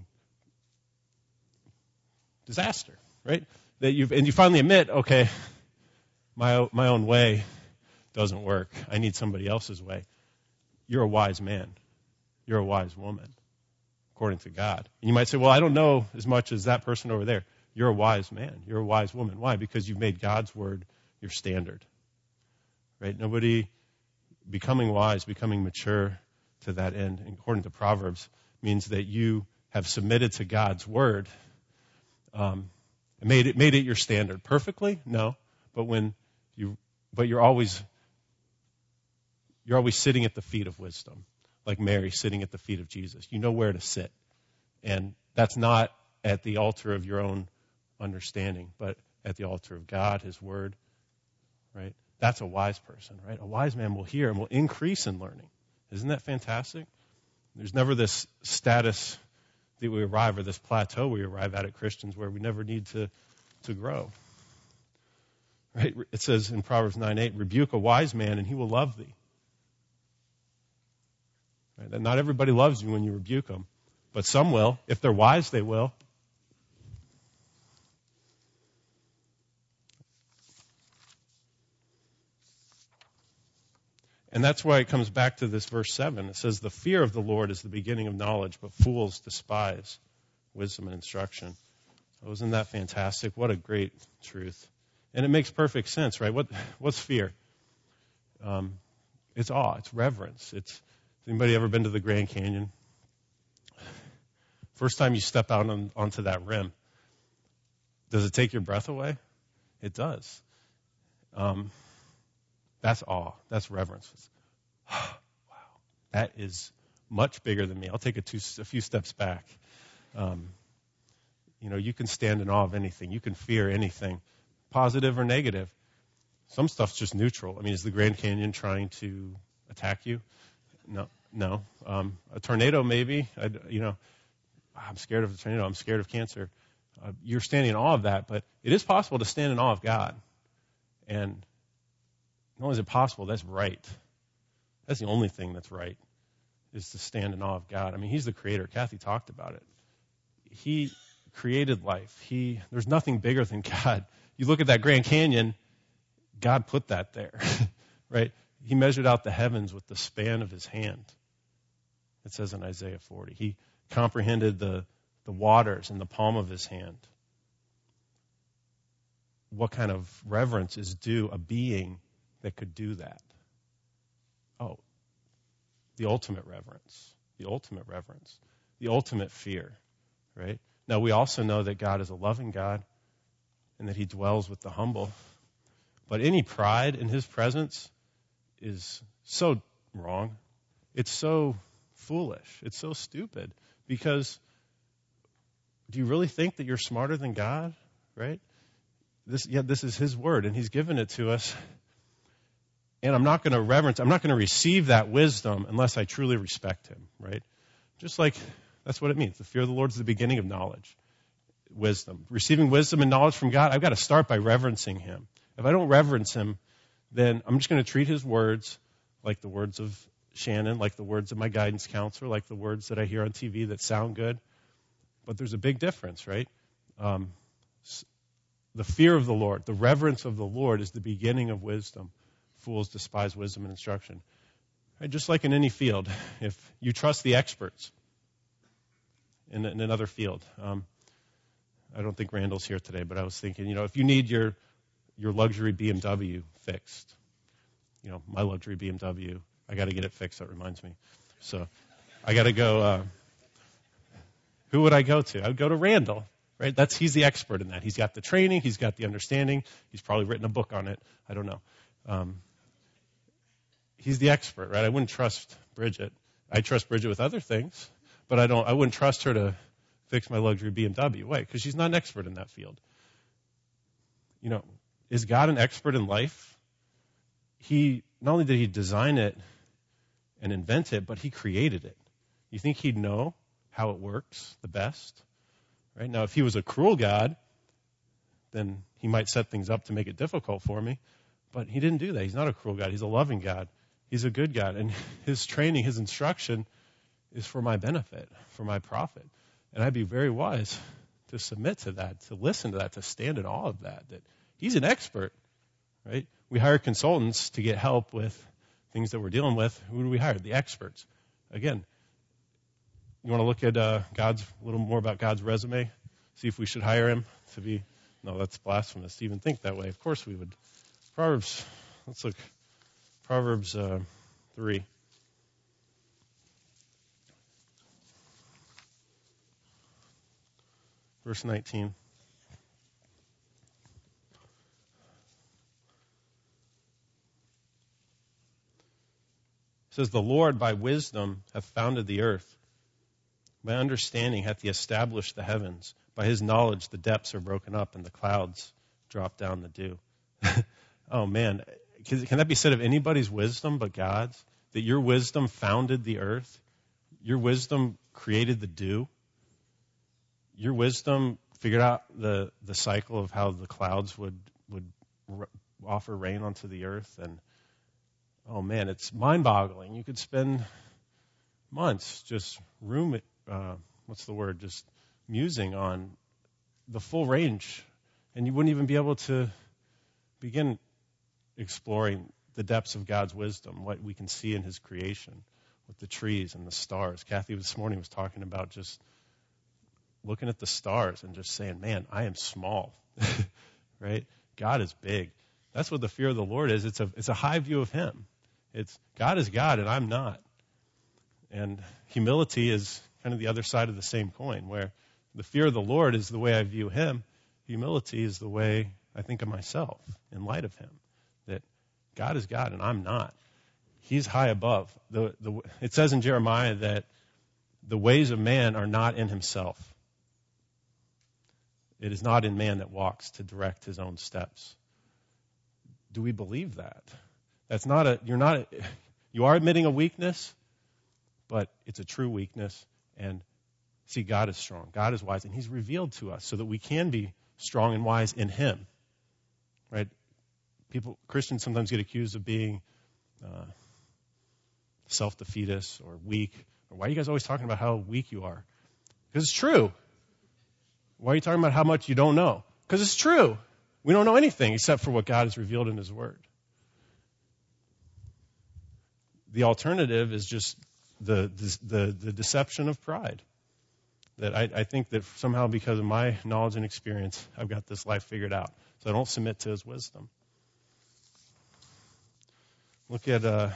disaster, right? That you and you finally admit, okay, my my own way doesn't work. I need somebody else's way. You're a wise man. You're a wise woman, according to God. And you might say, well, I don't know as much as that person over there. You're a wise man. You're a wise woman. Why? Because you've made God's word your standard. Right? Nobody becoming wise, becoming mature to that end, according to Proverbs, means that you have submitted to God's word um, and made it made it your standard. Perfectly? No. But when you but you're always you're always sitting at the feet of wisdom, like Mary sitting at the feet of Jesus. You know where to sit. And that's not at the altar of your own understanding, but at the altar of God, His Word, right? That's a wise person, right? A wise man will hear and will increase in learning. Isn't that fantastic? There's never this status that we arrive, or this plateau we arrive at at Christians where we never need to, to grow. Right? It says in Proverbs nine eight, rebuke a wise man and he will love thee. Right? And not everybody loves you when you rebuke them, but some will. If they're wise, they will. And that's why it comes back to this verse seven. It says, the fear of the Lord is the beginning of knowledge, but fools despise wisdom and instruction. Oh, isn't that fantastic? What a great truth. And it makes perfect sense, right? What What's fear? Um, it's awe. It's reverence. It's anybody ever been to the Grand Canyon? First time you step out on, onto that rim, does it take your breath away? It does. Um, that's awe. That's reverence. Wow. That is much bigger than me. I'll take a, two, a few steps back. Um, you know, you can stand in awe of anything. You can fear anything, positive or negative. Some stuff's just neutral. I mean, is the Grand Canyon trying to attack you? No, no. Um, a tornado, maybe. I, you know, I'm scared of a tornado. I'm scared of cancer. Uh, you're standing in awe of that, but it is possible to stand in awe of God. And not only is it possible, that's right. That's the only thing that's right, is to stand in awe of God. I mean, He's the creator. Kathy talked about it. He created life. He there's nothing bigger than God. You look at that Grand Canyon, God put that there, right? He measured out the heavens with the span of His hand. It says in Isaiah forty. He comprehended the, the waters in the palm of His hand. What kind of reverence is due a being that could do that? Oh, the ultimate reverence, the ultimate reverence, the ultimate fear, right? Now, we also know that God is a loving God and that He dwells with the humble. But any pride in His presence is so wrong. It's so foolish. It's so stupid. Because do you really think that you're smarter than God, right? This, yeah, this is His word, and He's given it to us. And I'm not going to reverence, I'm not going to receive that wisdom unless I truly respect Him, right? Just like, that's what it means. The fear of the Lord is the beginning of knowledge, wisdom. Receiving wisdom and knowledge from God, I've got to start by reverencing Him. If I don't reverence Him, then I'm just going to treat His words like the words of Shannon, like the words of my guidance counselor, like the words that I hear on T V that sound good. But there's a big difference, right? Um, the fear of the Lord, the reverence of the Lord is the beginning of wisdom. Fools despise wisdom and instruction. Right? Just like in any field, if you trust the experts in, in another field. Um, I don't think Randall's here today, but I was thinking, you know, if you need your your luxury B M W fixed, you know, my luxury B M W, I got to get it fixed. That reminds me. So I got to go. Uh, who would I go to? I would go to Randall. Right? That's he's the expert in that. He's got the training. He's got the understanding. He's probably written a book on it. I don't know. Um, he's the expert, right? I wouldn't trust Bridget. I trust Bridget with other things, but I don't. I wouldn't trust her to fix my luxury B M W. Why? Because she's not an expert in that field. You know, is God an expert in life? He not only did He design it and invent it, but He created it. You think He'd know how it works the best? Right? Now, if He was a cruel God, then He might set things up to make it difficult for me. But He didn't do that. He's not a cruel God. He's a loving God. He's a good God. And His training, His instruction is for my benefit, for my profit. And I'd be very wise to submit to that, to listen to that, to stand in awe of that, that He's an expert, right? We hire consultants to get help with things that we're dealing with. Who do we hire? The experts. Again, you want to look at uh, God's, a little more about God's resume? See if we should hire Him to be, no, that's blasphemous to even think that way. Of course we would. Proverbs, let's look, Proverbs uh, three. Verse nineteen. It says, the Lord by wisdom hath founded the earth. By understanding hath He established the heavens. By His knowledge the depths are broken up, and the clouds drop down the dew. Oh, man. Can, can that be said of anybody's wisdom but God's? that your wisdom founded the earth? Your wisdom created the dew? Your wisdom figured out the, the cycle of how the clouds would, would r- offer rain onto the earth? And, oh man, it's mind-boggling. You could spend months just room, uh, what's the word, just musing on the full range, and you wouldn't even be able to begin exploring the depths of God's wisdom, what we can see in his creation with the trees and the stars. Kathy this morning was talking about just looking at the stars and just saying, man, I am small, right? God is big. That's what the fear of the Lord is. It's a, it's a high view of him. It's God is God and I'm not. And humility is kind of the other side of the same coin, where the fear of the Lord is the way I view him. Humility is the way I think of myself in light of him. That God is God and I'm not. He's high above. The, the, it says in Jeremiah that the ways of man are not in himself. It is not in man that walks to direct his own steps. Do we believe that? That's not a, you're not, a, you are admitting a weakness, but it's a true weakness. And see, God is strong. God is wise. And he's revealed to us so that we can be strong and wise in him. Right? People, Christians sometimes get accused of being uh, self-defeatist or weak. Or why are you guys always talking about how weak you are? Because it's true. Why are you talking about how much you don't know? Because it's true. We don't know anything except for what God has revealed in his word. The alternative is just the the, the deception of pride. That I, I think that somehow because of my knowledge and experience, I've got this life figured out. So I don't submit to his wisdom. Look at uh,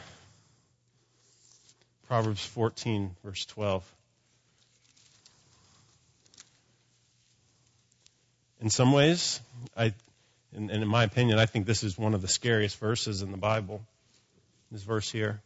Proverbs fourteen, verse twelve. In some ways, I, and, and in my opinion, I think this is one of the scariest verses in the Bible. This verse here.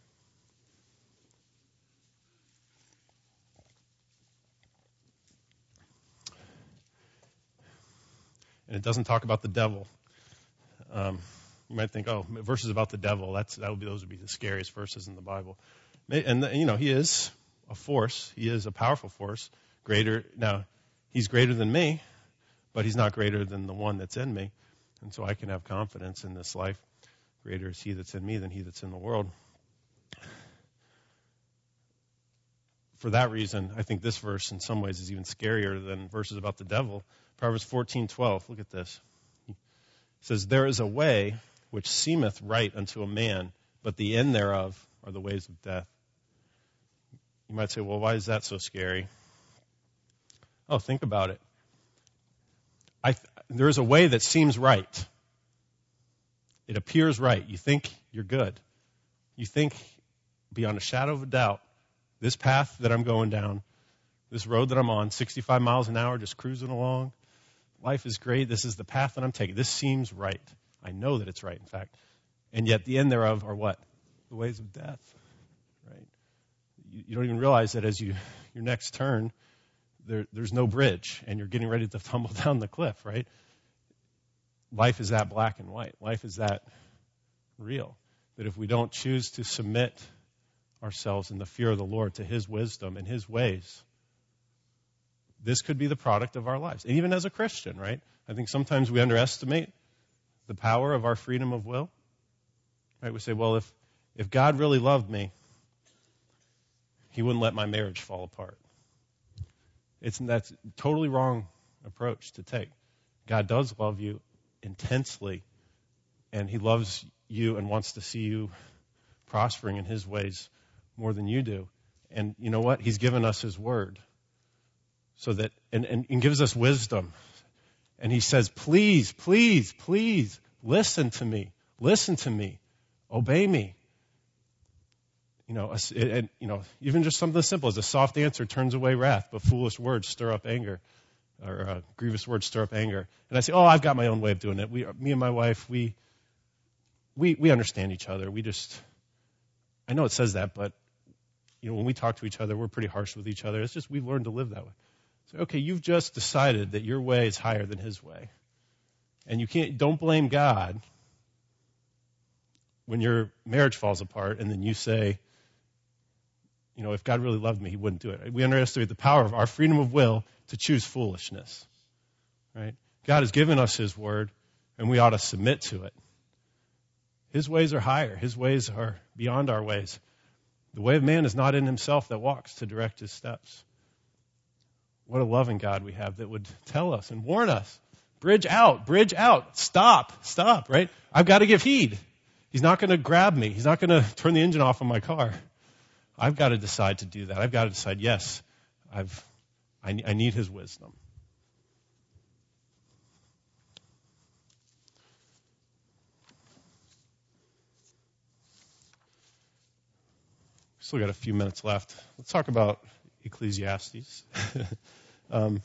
And it doesn't talk about the devil. Um, you might think, oh, verses about the devil, that's, that would be, those would be the scariest verses in the Bible. And, you know, he is a force. He is a powerful force. Greater, now, he's greater than me, but he's not greater than the one that's in me. And so I can have confidence in this life. Greater is he that's in me than he that's in the world. For that reason, I think this verse in some ways is even scarier than verses about the devil. Proverbs fourteen twelve, look at this. It says, there is a way which seemeth right unto a man, but the end thereof are the ways of death. You might say, well, why is that so scary? Oh, think about it. I th- there is a way that seems right. It appears right. You think you're good. You think, beyond a shadow of a doubt, this path that I'm going down, this road that I'm on, sixty-five miles an hour, just cruising along, life is great. This is the path that I'm taking. This seems right. I know that it's right, in fact. And yet the end thereof are what? The ways of death. Right? You, you don't even realize that as you your next turn, there, there's no bridge, and you're getting ready to tumble down the cliff, right? Life is that black and white. Life is that real. That if we don't choose to submit ourselves in the fear of the Lord to his wisdom and his ways, this could be the product of our lives. And even as a Christian, right? I think sometimes we underestimate the power of our freedom of will. Right? We say, well, if, if God really loved me, he wouldn't let my marriage fall apart. It's that's a totally wrong approach to take. God does love you intensely, and he loves you and wants to see you prospering in his ways more than you do. And you know what? He's given us his word. So that, and, and, and gives us wisdom. And he says, please, please, please, listen to me. Listen to me. Obey me. You know, and, you know, even just something as simple as a soft answer turns away wrath, but foolish words stir up anger, or uh, grievous words stir up anger. And I say, oh, I've got my own way of doing it. We, me and my wife, we, we, we understand each other. We just, I know it says that, but you know, when we talk to each other, we're pretty harsh with each other. It's just we've learned to live that way. So, okay, you've just decided that your way is higher than his way, and you can't. Don't blame God when your marriage falls apart, and then you say, you know, if God really loved me, he wouldn't do it. We underestimate the power of our freedom of will to choose foolishness, right? God has given us his word, and we ought to submit to it. His ways are higher. His ways are beyond our ways. The way of man is not in himself that walks to direct his steps. What a loving God we have that would tell us and warn us. Bridge out, bridge out, stop, stop, right? I've got to give heed. He's not going to grab me. He's not going to turn the engine off on my car. I've got to decide to do that. I've got to decide, yes, I've, I, I need his wisdom. Still got a few minutes left. Let's talk about Ecclesiastes. um,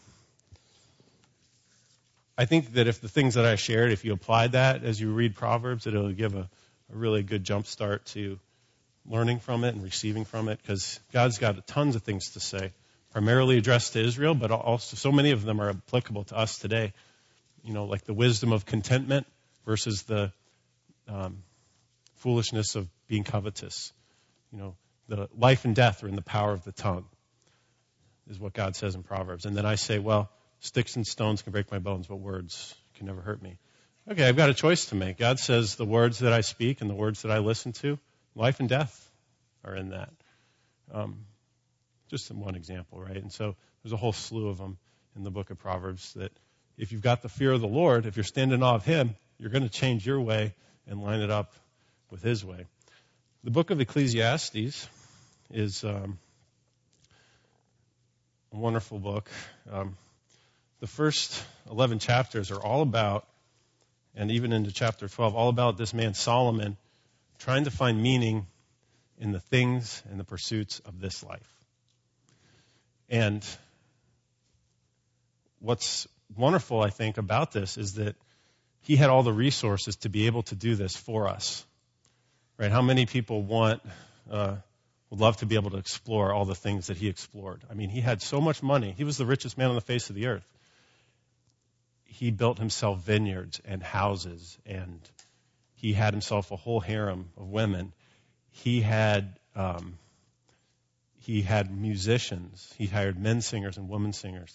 I think that if the things that I shared, if you applied that as you read Proverbs, it'll give a, a really good jump start to learning from it and receiving from it, because God's got tons of things to say, primarily addressed to Israel, but also so many of them are applicable to us today. You know, like the wisdom of contentment versus the um, foolishness of being covetous. You know, the life and death are in the power of the tongue, is what God says in Proverbs. And then I say, well, sticks and stones can break my bones, but words can never hurt me. Okay, I've got a choice to make. God says the words that I speak and the words that I listen to, life and death are in that. Um, just one example, right? And so there's a whole slew of them in the book of Proverbs that if you've got the fear of the Lord, if you're standing in awe of him, you're going to change your way and line it up with his way. The book of Ecclesiastes is um, a wonderful book. Um, the first eleven chapters are all about, and even into chapter twelve, all about this man Solomon trying to find meaning in the things and the pursuits of this life. And what's wonderful, I think, about this is that he had all the resources to be able to do this for us. Right? How many people want, uh, would love to be able to explore all the things that he explored? I mean, he had so much money. He was the richest man on the face of the earth. He built himself vineyards and houses, and he had himself a whole harem of women. He had um, he had musicians. He hired men singers and women singers.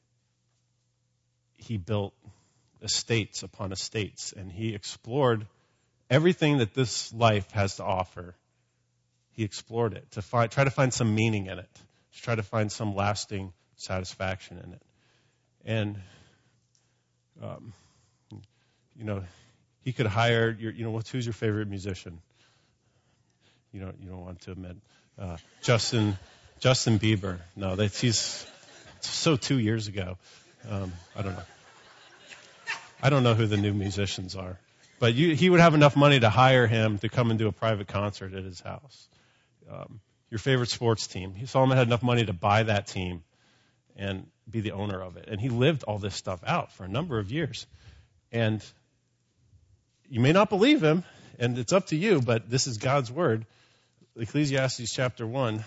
He built estates upon estates, and he explored everything that this life has to offer. He explored it to find, try to find some meaning in it, to try to find some lasting satisfaction in it. And, um, you know, he could hire your, you know, what's who's your favorite musician? You don't, you don't want to admit uh, Justin, Justin Bieber. No, that's he's so two years ago. Um, I don't know. I don't know who the new musicians are. But you, he would have enough money to hire him to come and do a private concert at his house. Um, your favorite sports team. Solomon had enough money to buy that team and be the owner of it. And he lived all this stuff out for a number of years. And you may not believe him, and it's up to you, but this is God's word. Ecclesiastes chapter one.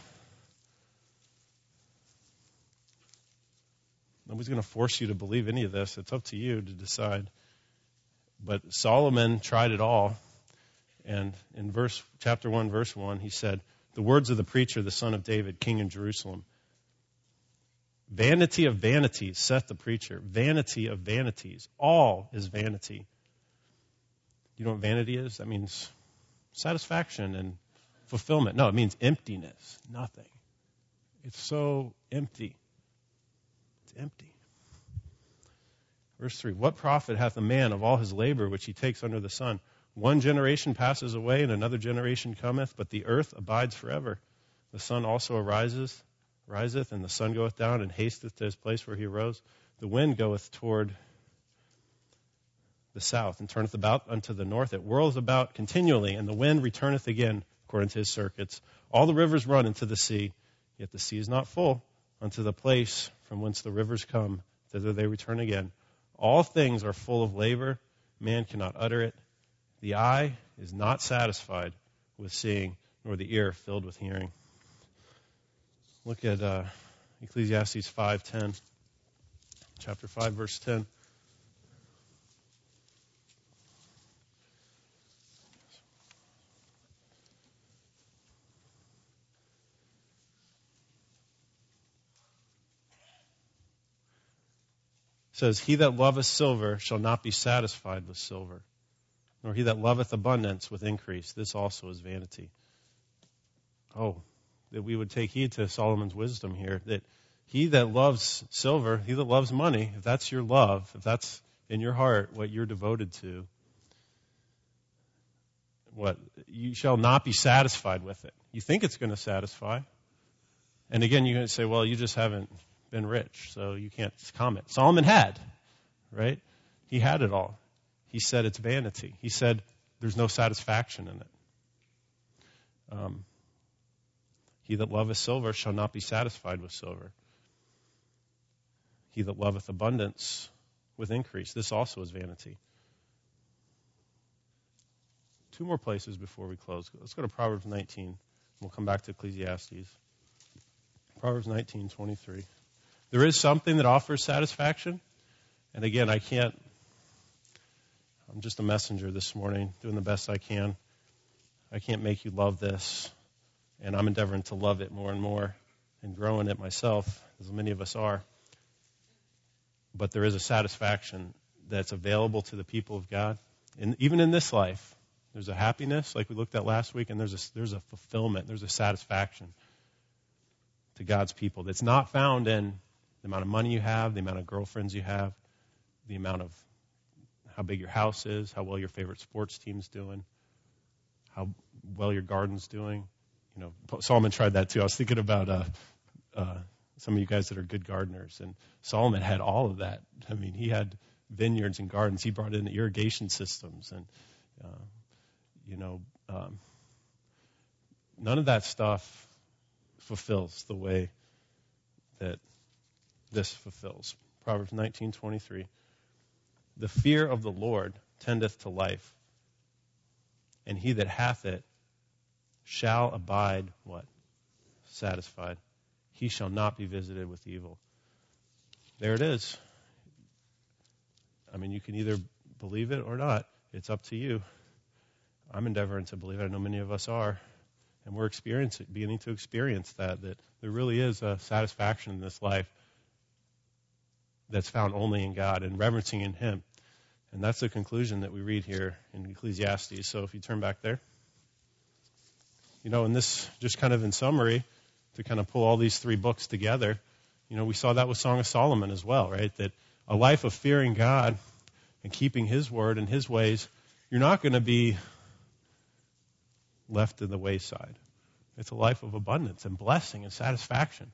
Nobody's going to force you to believe any of this. It's up to you to decide. But Solomon tried it all. And in verse chapter one, verse one, he said, the words of the preacher, the son of David, king in Jerusalem. Vanity of vanities, saith the preacher. Vanity of vanities. All is vanity. You know what vanity is? That means satisfaction and fulfillment. No, it means emptiness. Nothing. It's so empty. It's empty. Verse three, what profit hath a man of all his labor which he takes under the sun? One generation passes away, and another generation cometh, but the earth abides forever. The sun also arises, riseth, and the sun goeth down, and hasteth to his place where he arose. The wind goeth toward the south, and turneth about unto the north. It whirls about continually, and the wind returneth again according to his circuits. All the rivers run into the sea, yet the sea is not full. Unto the place from whence the rivers come, thither they return again. All things are full of labor. Man cannot utter it. The eye is not satisfied with seeing, nor the ear filled with hearing. Look at uh, Ecclesiastes five ten, chapter five, verse ten. says, he that loveth silver shall not be satisfied with silver, nor he that loveth abundance with increase. This also is vanity. Oh, that we would take heed to Solomon's wisdom here, that he that loves silver, he that loves money, if that's your love, if that's in your heart what you're devoted to, what you shall not be satisfied with it. You think it's going to satisfy. And again, you're going to say, well, you just haven't been rich, so you can't comment. Solomon had, right? He had it all. He said it's vanity. He said there's no satisfaction in it. Um, he that loveth silver shall not be satisfied with silver. He that loveth abundance with increase. This also is vanity. Two more places before we close. Let's go to Proverbs nineteen. We'll come back to Ecclesiastes. Proverbs nineteen twenty-three. There is something that offers satisfaction. And again, I can't, I'm just a messenger this morning, doing the best I can. I can't make you love this. And I'm endeavoring to love it more and more and growing it myself, as many of us are. But there is a satisfaction that's available to the people of God. And even in this life, there's a happiness, like we looked at last week, and there's a, there's a fulfillment, there's a satisfaction to God's people that's not found in the amount of money you have, the amount of girlfriends you have, the amount of how big your house is, how well your favorite sports team's doing, how well your garden's doing. You know, Solomon tried that too. I was thinking about uh, uh, some of you guys that are good gardeners, and Solomon had all of that. I mean, he had vineyards and gardens. He brought in irrigation systems, and uh, you know, um, none of that stuff fulfills the way that this fulfills. Proverbs nineteen twenty-three. The fear of the Lord tendeth to life, and he that hath it shall abide, what? Satisfied. He shall not be visited with evil. There it is. I mean, you can either believe it or not. It's up to you. I'm endeavoring to believe it. I know many of us are. And we're experiencing, beginning to experience that, that there really is a satisfaction in this life that's found only in God and reverencing in Him. And that's the conclusion that we read here in Ecclesiastes. So if you turn back there. You know, and this, just kind of in summary, to kind of pull all these three books together, you know, we saw that with Song of Solomon as well, right? That a life of fearing God and keeping His word and His ways, you're not going to be left in the wayside. It's a life of abundance and blessing and satisfaction.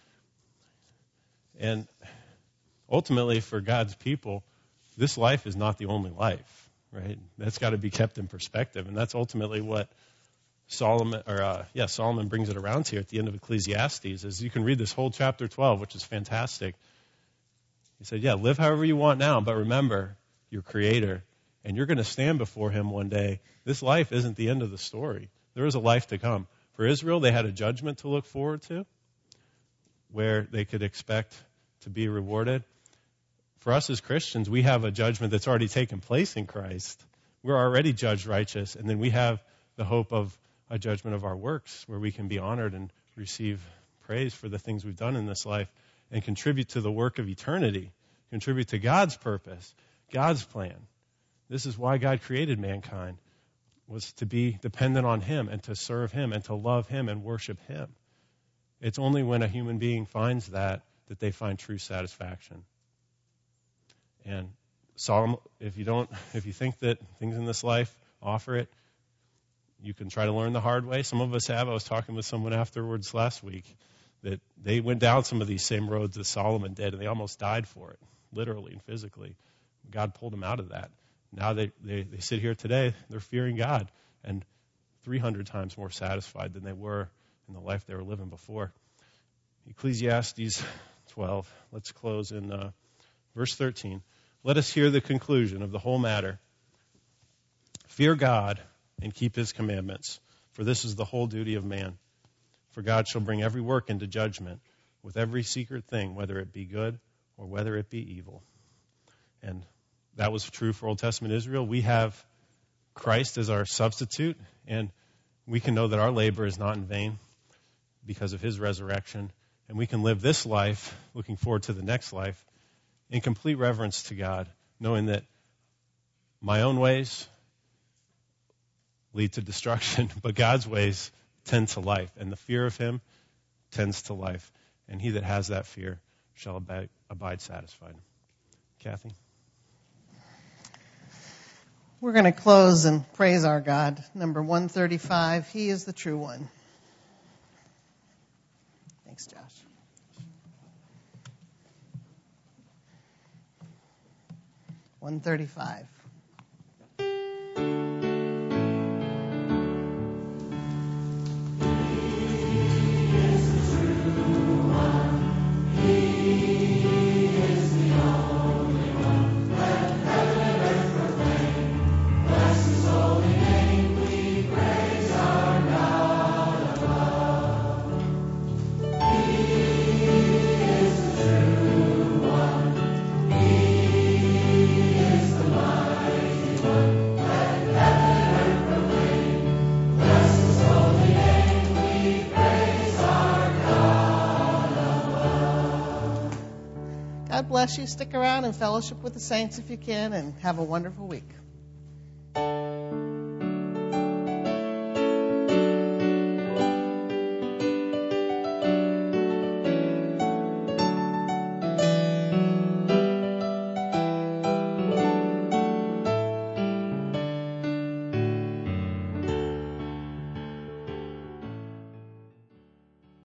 And ultimately, for God's people, this life is not the only life, right? That's got to be kept in perspective, and that's ultimately what Solomon, or uh, yeah, Solomon brings it around here at the end of Ecclesiastes. As you can read this whole chapter twelve, which is fantastic. He said, "Yeah, live however you want now, but remember your Creator, and you're going to stand before Him one day. This life isn't the end of the story. There is a life to come." For Israel, they had a judgment to look forward to, where they could expect to be rewarded. For us as Christians, we have a judgment that's already taken place in Christ. We're already judged righteous, and then we have the hope of a judgment of our works, where we can be honored and receive praise for the things we've done in this life and contribute to the work of eternity, contribute to God's purpose, God's plan. This is why God created mankind, was to be dependent on Him and to serve Him and to love Him and worship Him. It's only when a human being finds that that they find true satisfaction. And Solomon, if you don't, if you think that things in this life offer it, you can try to learn the hard way. Some of us have. I was talking with someone afterwards last week that they went down some of these same roads that Solomon did, and they almost died for it, literally and physically. God pulled them out of that. Now they, they, they sit here today, they're fearing God and three hundred times more satisfied than they were in the life they were living before. Ecclesiastes twelve. Let's close in uh, verse thirteen. Let us hear the conclusion of the whole matter. Fear God and keep His commandments, for this is the whole duty of man. For God shall bring every work into judgment with every secret thing, whether it be good or whether it be evil. And that was true for Old Testament Israel. We have Christ as our substitute, and we can know that our labor is not in vain because of His resurrection. And we can live this life looking forward to the next life in complete reverence to God, knowing that my own ways lead to destruction, but God's ways tend to life, and the fear of him tends to life. And he that has that fear shall abide, abide satisfied. Kathy? We're going to close and praise our God. Number one thirty-five, He is the true one. Thanks, Josh. one thirty-five. God bless you. Stick around and fellowship with the saints if you can, and have a wonderful week.